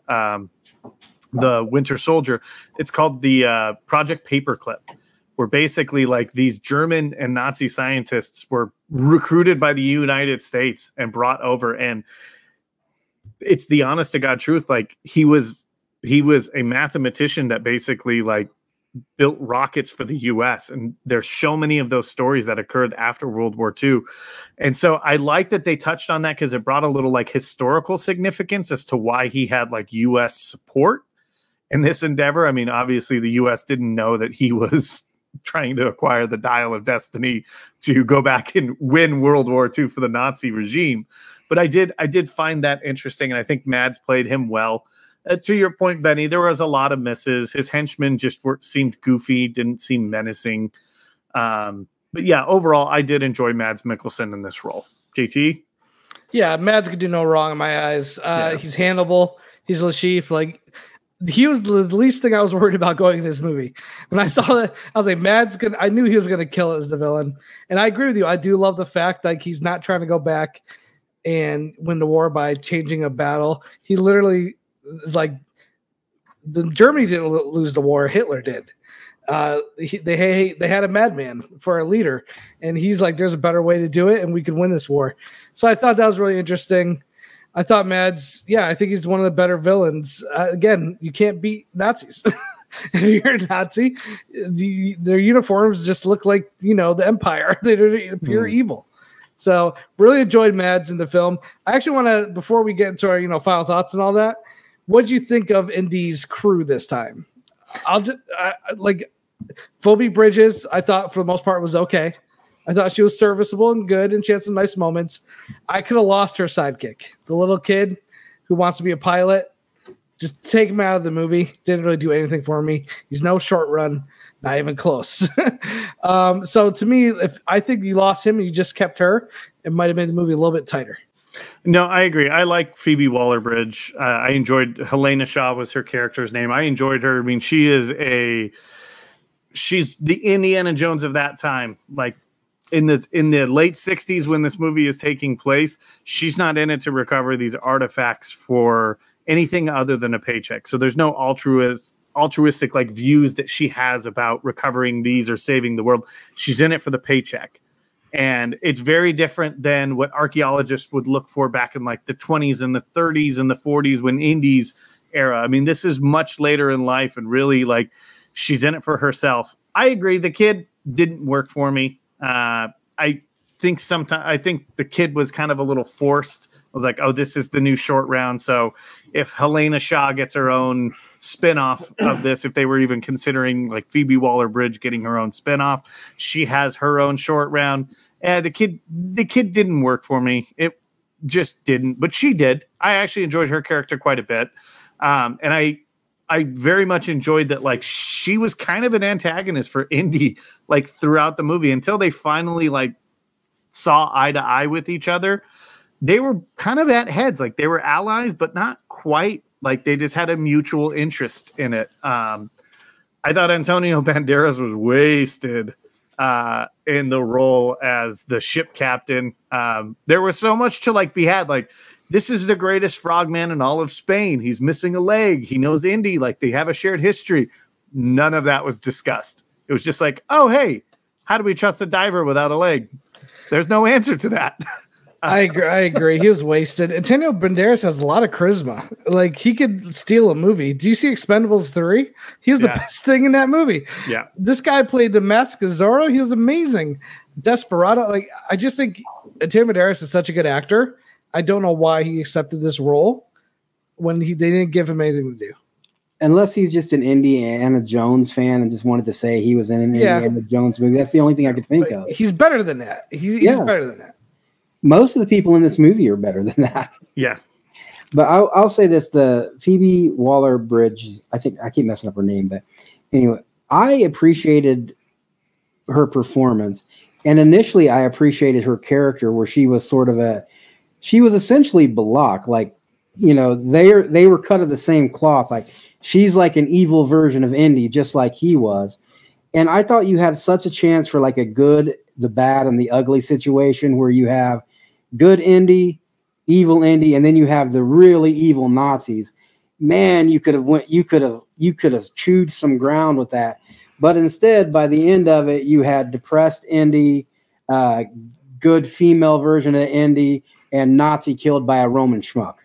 the Winter Soldier. It's called the Project Paperclip, where basically like these German and Nazi scientists were recruited by the United States and brought over. And it's the honest to God truth. Like he was a mathematician that basically like built rockets for the US. And there's so many of those stories that occurred after World War II. And so I like that they touched on that because it brought a little like historical significance as to why he had like US support in this endeavor. I mean, obviously the US didn't know that he was trying to acquire the dial of destiny to go back and win World War II for the Nazi regime. But I did find that interesting. And I think Mads played him well. To your point, Benny, there was a lot of misses. His henchmen just seemed goofy, didn't seem menacing. But yeah, overall, I did enjoy Mads Mikkelsen in this role. JT? Yeah, Mads could do no wrong in my eyes. He's Hannibal. He's Le Chiffre. Like, he was the least thing I was worried about going in this movie. When I saw that, I was like, I knew he was going to kill it as the villain. And I agree with you. I do love the fact like he's not trying to go back and win the war by changing a battle. He literally is like, Germany didn't lose the war. Hitler did. They had a madman for a leader, and he's like, there's a better way to do it, and we could win this war. So I thought that was really interesting. I thought Mads, I think he's one of the better villains. Again, you can't beat Nazis. If you're a Nazi, their uniforms just look like, the Empire. They're pure evil. So really enjoyed Mads in the film. I actually want to, before we get into our, final thoughts and all that, what did you think of Indy's crew this time? I'll just like Phoebe Bridges. I thought for the most part was okay. I thought she was serviceable and good, and she had some nice moments. I could have lost her sidekick, the little kid who wants to be a pilot. Just take him out of the movie. Didn't really do anything for me. He's no short run, not even close. So to me, if I think you lost him and you just kept her, it might have made the movie a little bit tighter. No, I agree. I like Phoebe Waller-Bridge. I enjoyed Helena Shaw was her character's name. I enjoyed her. I mean, she's the Indiana Jones of that time. Like in the late 60s when this movie is taking place, she's not in it to recover these artifacts for anything other than a paycheck. So there's no altruistic like views that she has about recovering these or saving the world. She's in it for the paycheck. And it's very different than what archaeologists would look for back in like the 20s and the 30s and the 40s when Indy's era. I mean, this is much later in life and really like she's in it for herself. I agree. The kid didn't work for me. I think the kid was kind of a little forced. I was like, oh, this is the new short round. So if Helena Shaw gets her own spinoff of this, if they were even considering like Phoebe Waller-Bridge getting her own spinoff, she has her own short round. The kid didn't work for me. It just didn't, but she did. I actually enjoyed her character quite a bit. And I very much enjoyed that. Like she was kind of an antagonist for Indy, like throughout the movie until they finally like saw eye to eye with each other. They were kind of at heads, like they were allies, but not quite. Like they just had a mutual interest in it. I thought Antonio Banderas was wasted in the role as the ship captain. There was so much to like be had. Like this is the greatest frogman in all of Spain. He's missing a leg. He knows Indy. Like they have a shared history. None of that was discussed. It was just like, oh, hey, how do we trust a diver without a leg? There's no answer to that. I agree. He was wasted. Antonio Banderas has a lot of charisma. Like he could steal a movie. Do you see Expendables 3? He was the best thing in that movie. Yeah. This guy played the Mask of Zorro. He was amazing. Desperado. Like I just think Antonio Banderas is such a good actor. I don't know why he accepted this role when they didn't give him anything to do. Unless he's just an Indiana Jones fan and just wanted to say he was in an Indiana Jones movie. That's the only thing I could think of. He's better than that. He's better than that. Most of the people in this movie are better than that. Yeah. But I'll say this, the Phoebe Waller-Bridge, I think I keep messing up her name, but anyway, I appreciated her performance. And initially I appreciated her character where she was she was essentially Belloc. Like, you know, they were cut of the same cloth. Like she's like an evil version of Indy, just like he was. And I thought you had such a chance for like a good, the bad, and the ugly situation where you have good Indy, evil Indy, and then you have the really evil Nazis. Man, you could have chewed some ground with that. But instead, by the end of it, you had depressed Indy, good female version of Indy, and Nazi killed by a Roman schmuck.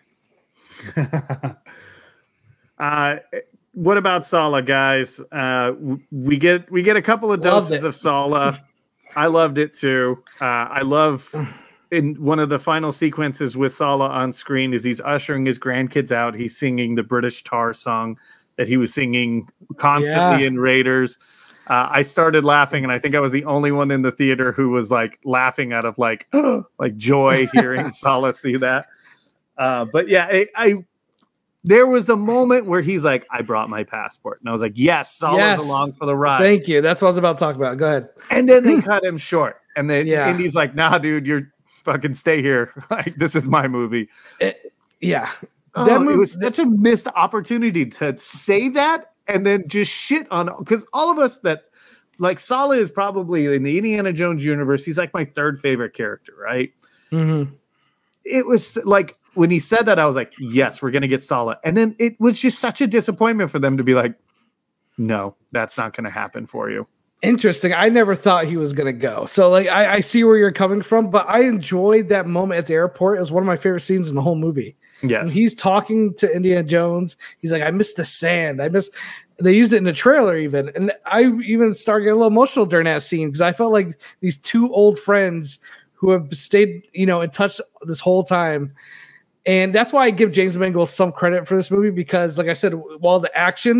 What about Sala, guys? We get a couple of doses of Sala. I loved it too. I love in one of the final sequences with Sala on screen as he's ushering his grandkids out. He's singing the British Tar song that he was singing constantly in Raiders. I started laughing, and I think I was the only one in the theater who was like laughing out of like like joy hearing Sala see that. But yeah, there was a moment where he's like, I brought my passport. And I was like, yes, Sala's along for the ride. Thank you. That's what I was about to talk about. Go ahead. And then they cut him short. And then Indy's like, nah, dude, you're fucking stay here. Like, this is my movie. It was such a missed opportunity to say that and then just shit on, because all of us that, like, Sala is probably in the Indiana Jones universe, he's like my third favorite character, right? Mm-hmm. It was like, when he said that, I was like, yes, we're going to get Sala. And then it was just such a disappointment for them to be like, no, that's not going to happen for you. Interesting. I never thought he was going to go. So like, I see where you're coming from, but I enjoyed that moment at the airport. It was one of my favorite scenes in the whole movie. Yes. When he's talking to Indiana Jones. He's like, I miss the sand. They used it in the trailer even. And I even started getting a little emotional during that scene because I felt like these two old friends who have stayed, in touch this whole time. And that's why I give James Mangold some credit for this movie because, like I said, while the action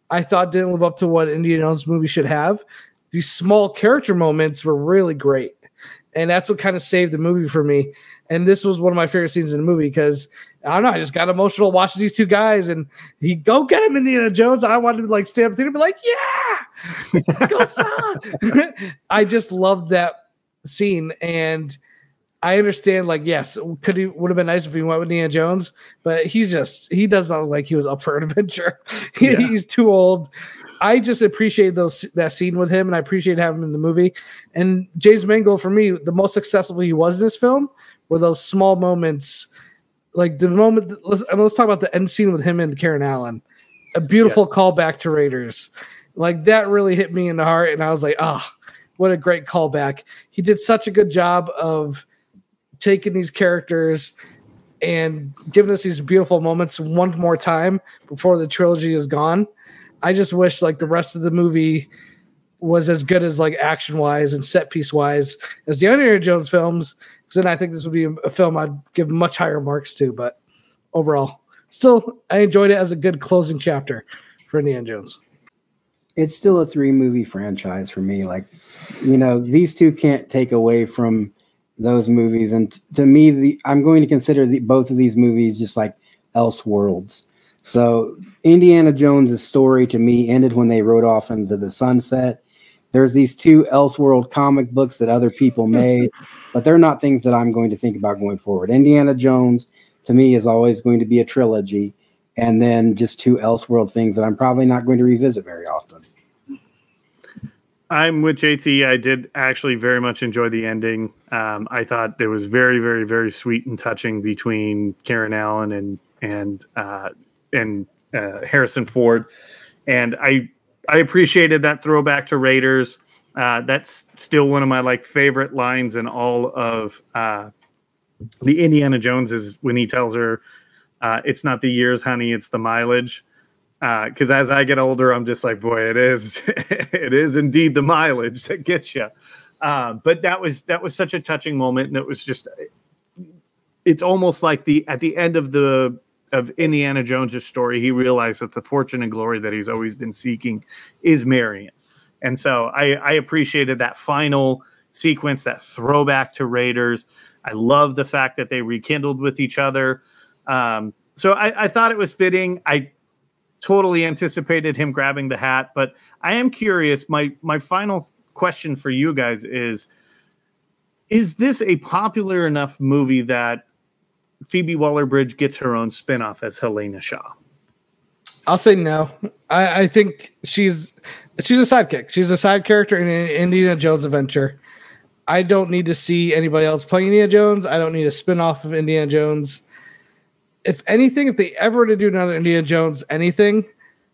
I thought didn't live up to what Indiana Jones movie should have. These small character moments were really great. And that's what kind of saved the movie for me. And this was one of my favorite scenes in the movie because I don't know, I just got emotional watching these two guys and he go get him, Indiana Jones. I wanted to like stand up there and be like, yeah, go son. I just loved that scene. And I understand, like, yes, would have been nice if he went with Indiana Jones, but he does not look like he was up for an adventure. He's too old. I just appreciate that scene with him, and I appreciate having him in the movie. And James Mangold, for me, the most successful he was in this film were those small moments, like the moment. Let's talk about the end scene with him and Karen Allen. A beautiful callback to Raiders. Like, that really hit me in the heart, and I was like, what a great callback. He did such a good job of taking these characters and giving us these beautiful moments one more time before the trilogy is gone. I just wish like the rest of the movie was as good as like action wise and set piece wise as the Indiana Jones films. Because then I think this would be a film I'd give much higher marks to. But overall, still, I enjoyed it as a good closing chapter for Indiana Jones. It's still a 3-movie franchise for me. Like, these two can't take away from those movies. And to me, I'm going to consider both of these movies just like Elseworlds. So Indiana Jones' story to me ended when they rode off into the sunset. There's these 2 Elseworld comic books that other people made, but they're not things that I'm going to think about going forward. Indiana Jones to me is always going to be a trilogy, and then just 2 Elseworld things that I'm probably not going to revisit very often. I'm with JT. I did actually very much enjoy the ending. I thought it was very, very, very sweet and touching between Karen Allen and Harrison Ford, and I appreciated that throwback to Raiders. That's still one of my favorite lines in all of the Indiana Jones is when he tells her, "It's not the years, honey, it's the mileage." Because as I get older, I'm just like, boy, it is indeed the mileage that gets you. But that was such a touching moment, and it was just, it's almost like at the end of Indiana Jones' story, he realized that the fortune and glory that he's always been seeking is Marion. And so I appreciated that final sequence, that throwback to Raiders. I love the fact that they rekindled with each other. So I thought it was fitting. I totally anticipated him grabbing the hat, but I am curious. My final question for you guys is this a popular enough movie that Phoebe Waller-Bridge gets her own spinoff as Helena Shaw? I'll say no. I think she's a sidekick. She's a side character in an Indiana Jones adventure. I don't need to see anybody else playing Indiana Jones. I don't need a spinoff of Indiana Jones. If anything, if they ever were to do another Indiana Jones anything,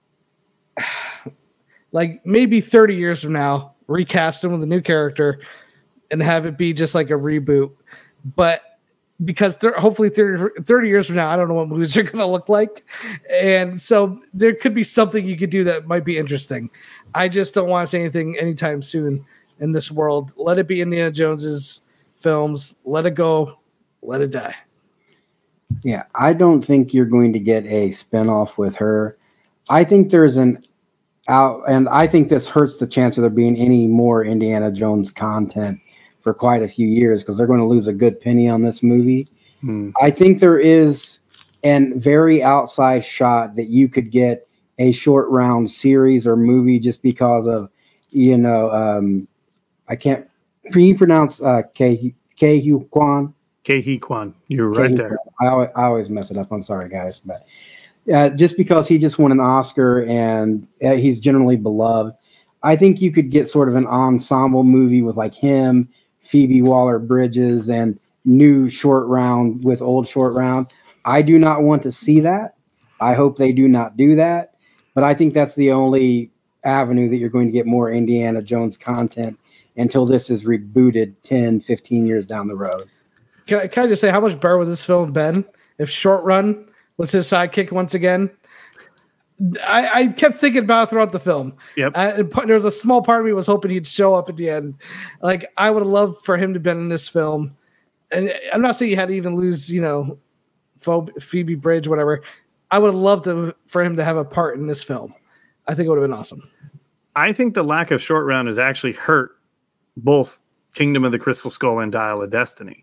like maybe 30 years from now, recast him with a new character and have it be just like a reboot. But because hopefully 30 years from now, I don't know what movies are going to look like. And so there could be something you could do that might be interesting. I just don't want to say anything anytime soon in this world. Let it be Indiana Jones's films. Let it go. Let it die. Yeah, I don't think you're going to get a spinoff with her. I think there's and I think this hurts the chance of there being any more Indiana Jones content for quite a few years because they're going to lose a good penny on this movie. I think there is a very outside shot that you could get a short round series or movie just because of, I can't pronounce Ke Kwan. Ke Kwan. You're right there. I always mess it up. I'm sorry, guys. But just because he just won an Oscar and he's generally beloved, I think you could get sort of an ensemble movie with like him, Phoebe Waller-Bridges, and new short round with old short round. I do not want to see that. I hope they do not do that. But I think that's the only avenue that you're going to get more Indiana Jones content until this is rebooted 10, 15 years down the road. Can I just say how much better would this film been if Short Run was his sidekick once again? I kept thinking about it throughout the film. Yep. There was a small part of me was hoping he'd show up at the end. Like, I would have loved for him to have been in this film. And I'm not saying you had to even lose, Phoebe Bridge, whatever. I would have loved for him to have a part in this film. I think it would have been awesome. I think the lack of short round has actually hurt both Kingdom of the Crystal Skull and Dial of Destiny.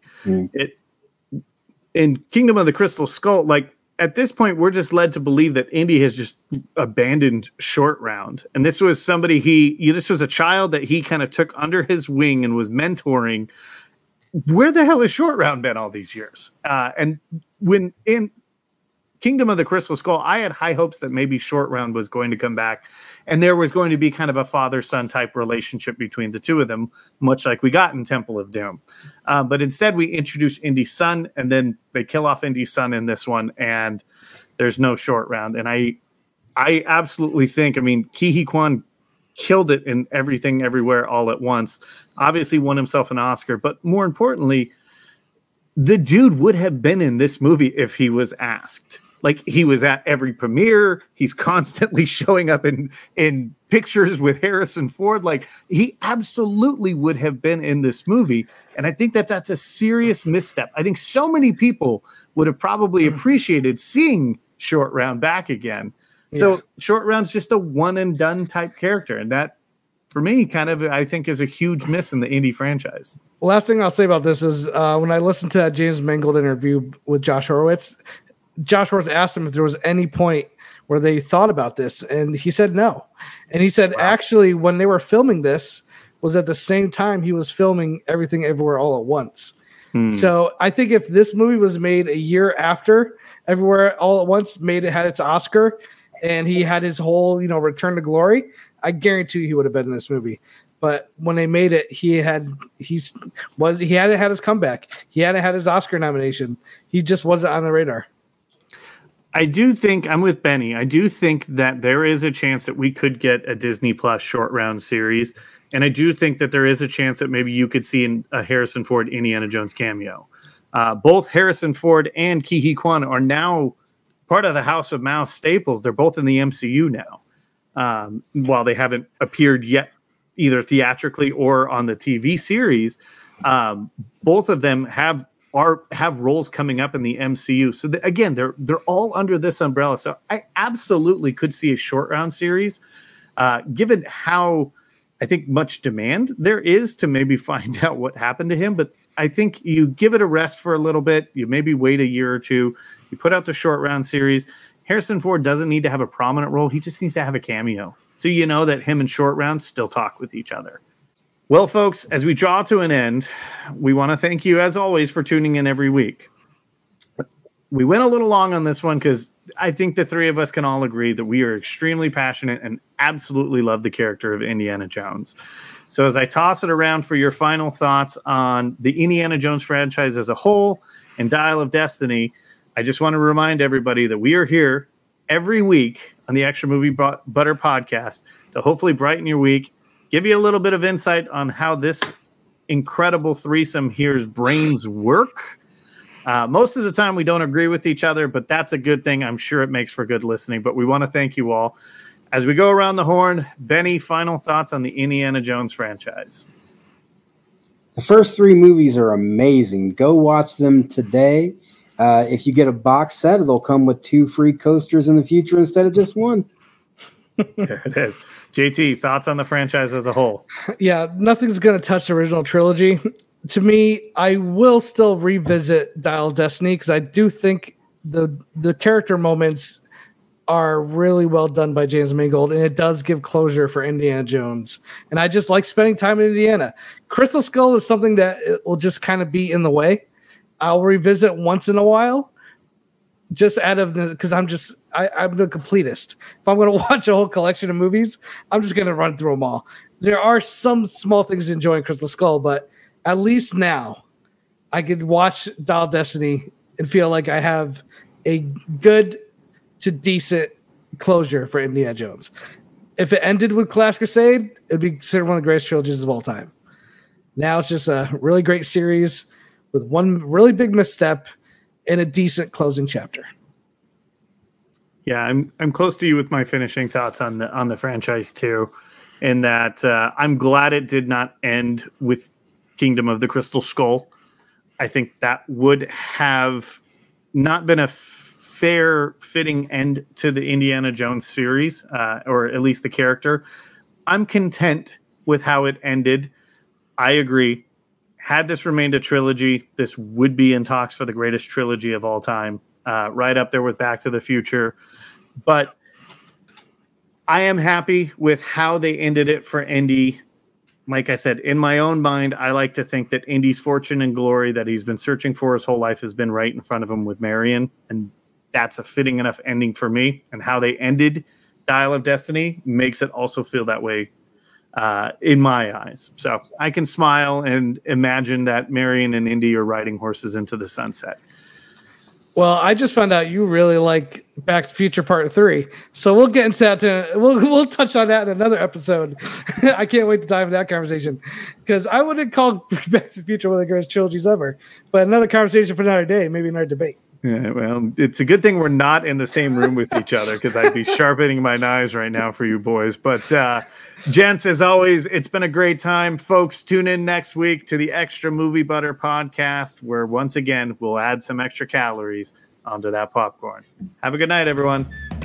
In Kingdom of the Crystal Skull, like at this point, we're just led to believe that Indy has just abandoned short round. And this was somebody this was a child that he kind of took under his wing and was mentoring. Where the hell has short round been all these years? And when in Kingdom of the Crystal Skull, I had high hopes that maybe short round was going to come back and there was going to be kind of a father-son type relationship between the two of them, much like we got in Temple of Doom. But instead, we introduce Indy's son, and then they kill off Indy's son in this one, and there's no short round. And I absolutely think, I mean, Ke Huy Quan killed it in Everything Everywhere All at Once, obviously won himself an Oscar, but more importantly, the dude would have been in this movie if he was asked. Like, he was at every premiere. He's constantly showing up in pictures with Harrison Ford. Like, he absolutely would have been in this movie. And I think that that's a serious misstep. I think so many people would have probably appreciated seeing Short Round back again. So Short Round's just a one and done type character. And that, for me, kind of, I think, is a huge miss in the Indy franchise. Last thing I'll say about this is when I listened to that James Mangold interview with Josh Horowitz asked him if there was any point where they thought about this, and he said no. And he said, actually, when they were filming this was at the same time he was filming Everything Everywhere All at Once. So I think if this movie was made a year after Everywhere All at Once had its Oscar and he had his whole, return to glory, I guarantee he would have been in this movie. But when they made it, he hadn't had his comeback. He hadn't had his Oscar nomination. He just wasn't on the radar. I do think I'm with Benny. I do think that there is a chance that we could get a Disney Plus Short Round series. And I do think that there is a chance that maybe you could see a Harrison Ford Indiana Jones cameo. Both Harrison Ford and Ke Huy Quan are now part of the House of Mouse staples. They're both in the MCU now. While they haven't appeared yet, either theatrically or on the TV series, both of them have roles coming up in the MCU. So again, they're all under this umbrella. So I absolutely could see a Short Round series, given how I think much demand there is to maybe find out what happened to him. But I think you give it a rest for a little bit. You maybe wait a year or two. You put out the Short Round series. Harrison Ford doesn't need to have a prominent role. He just needs to have a cameo. So you know that him and Short Round still talk with each other. Well, folks, as we draw to an end, we want to thank you, as always, for tuning in every week. We went a little long on this one because I think the three of us can all agree that we are extremely passionate and absolutely love the character of Indiana Jones. So as I toss it around for your final thoughts on the Indiana Jones franchise as a whole and Dial of Destiny, I just want to remind everybody that we are here every week on the Extra Movie Butter podcast to hopefully brighten your week, give you a little bit of insight on how this incredible threesome here's brains work. Most of the time we don't agree with each other, but that's a good thing. I'm sure it makes for good listening, but we want to thank you all. As we go around the horn, Benny, final thoughts on the Indiana Jones franchise. The first three movies are amazing. Go watch them today. If you get a box set, they'll come with 2 free coasters in the future instead of just 1. There it is. JT, thoughts on the franchise as a whole? Yeah, nothing's going to touch the original trilogy. To me, I will still revisit Dial of Destiny because I do think the character moments are really well done by James Mangold, and it does give closure for Indiana Jones. And I just like spending time in Indiana. Crystal Skull is something that it will just kind of be in the way. I'll revisit once in a while, just out of because I'm the completist. If I'm going to watch a whole collection of movies, I'm just going to run through them all. There are some small things to enjoy in Crystal Skull, but at least now I could watch Dial of Destiny and feel like I have a good to decent closure for Indiana Jones. If it ended with Last Crusade, it'd be considered one of the greatest trilogies of all time. Now it's just a really great series with one really big misstep and a decent closing chapter. Yeah, I'm close to you with my finishing thoughts on the franchise too, in that I'm glad it did not end with Kingdom of the Crystal Skull. I think that would have not been a fair, fitting end to the Indiana Jones series, or at least the character. I'm content with how it ended. I agree. Had this remained a trilogy, this would be in talks for the greatest trilogy of all time, right up there with Back to the Future. But I am happy with how they ended it for Indy. Like I said, in my own mind, I like to think that Indy's fortune and glory that he's been searching for his whole life has been right in front of him with Marion. And that's a fitting enough ending for me. And how they ended Dial of Destiny makes it also feel that way in my eyes. So I can smile and imagine that Marion and Indy are riding horses into the sunset. Well, I just found out you really like Back to the Future Part 3. So we'll get into that. We'll touch on that in another episode. I can't wait to dive into that conversation because I wouldn't call Back to the Future one of the greatest trilogies ever. But another conversation for another day, maybe another debate. Yeah, well, it's a good thing we're not in the same room with each other because I'd be sharpening my knives right now for you boys. But gents, as always, it's been a great time. Folks, tune in next week to the Extra Movie Butter podcast, where once again, we'll add some extra calories onto that popcorn. Have a good night, everyone.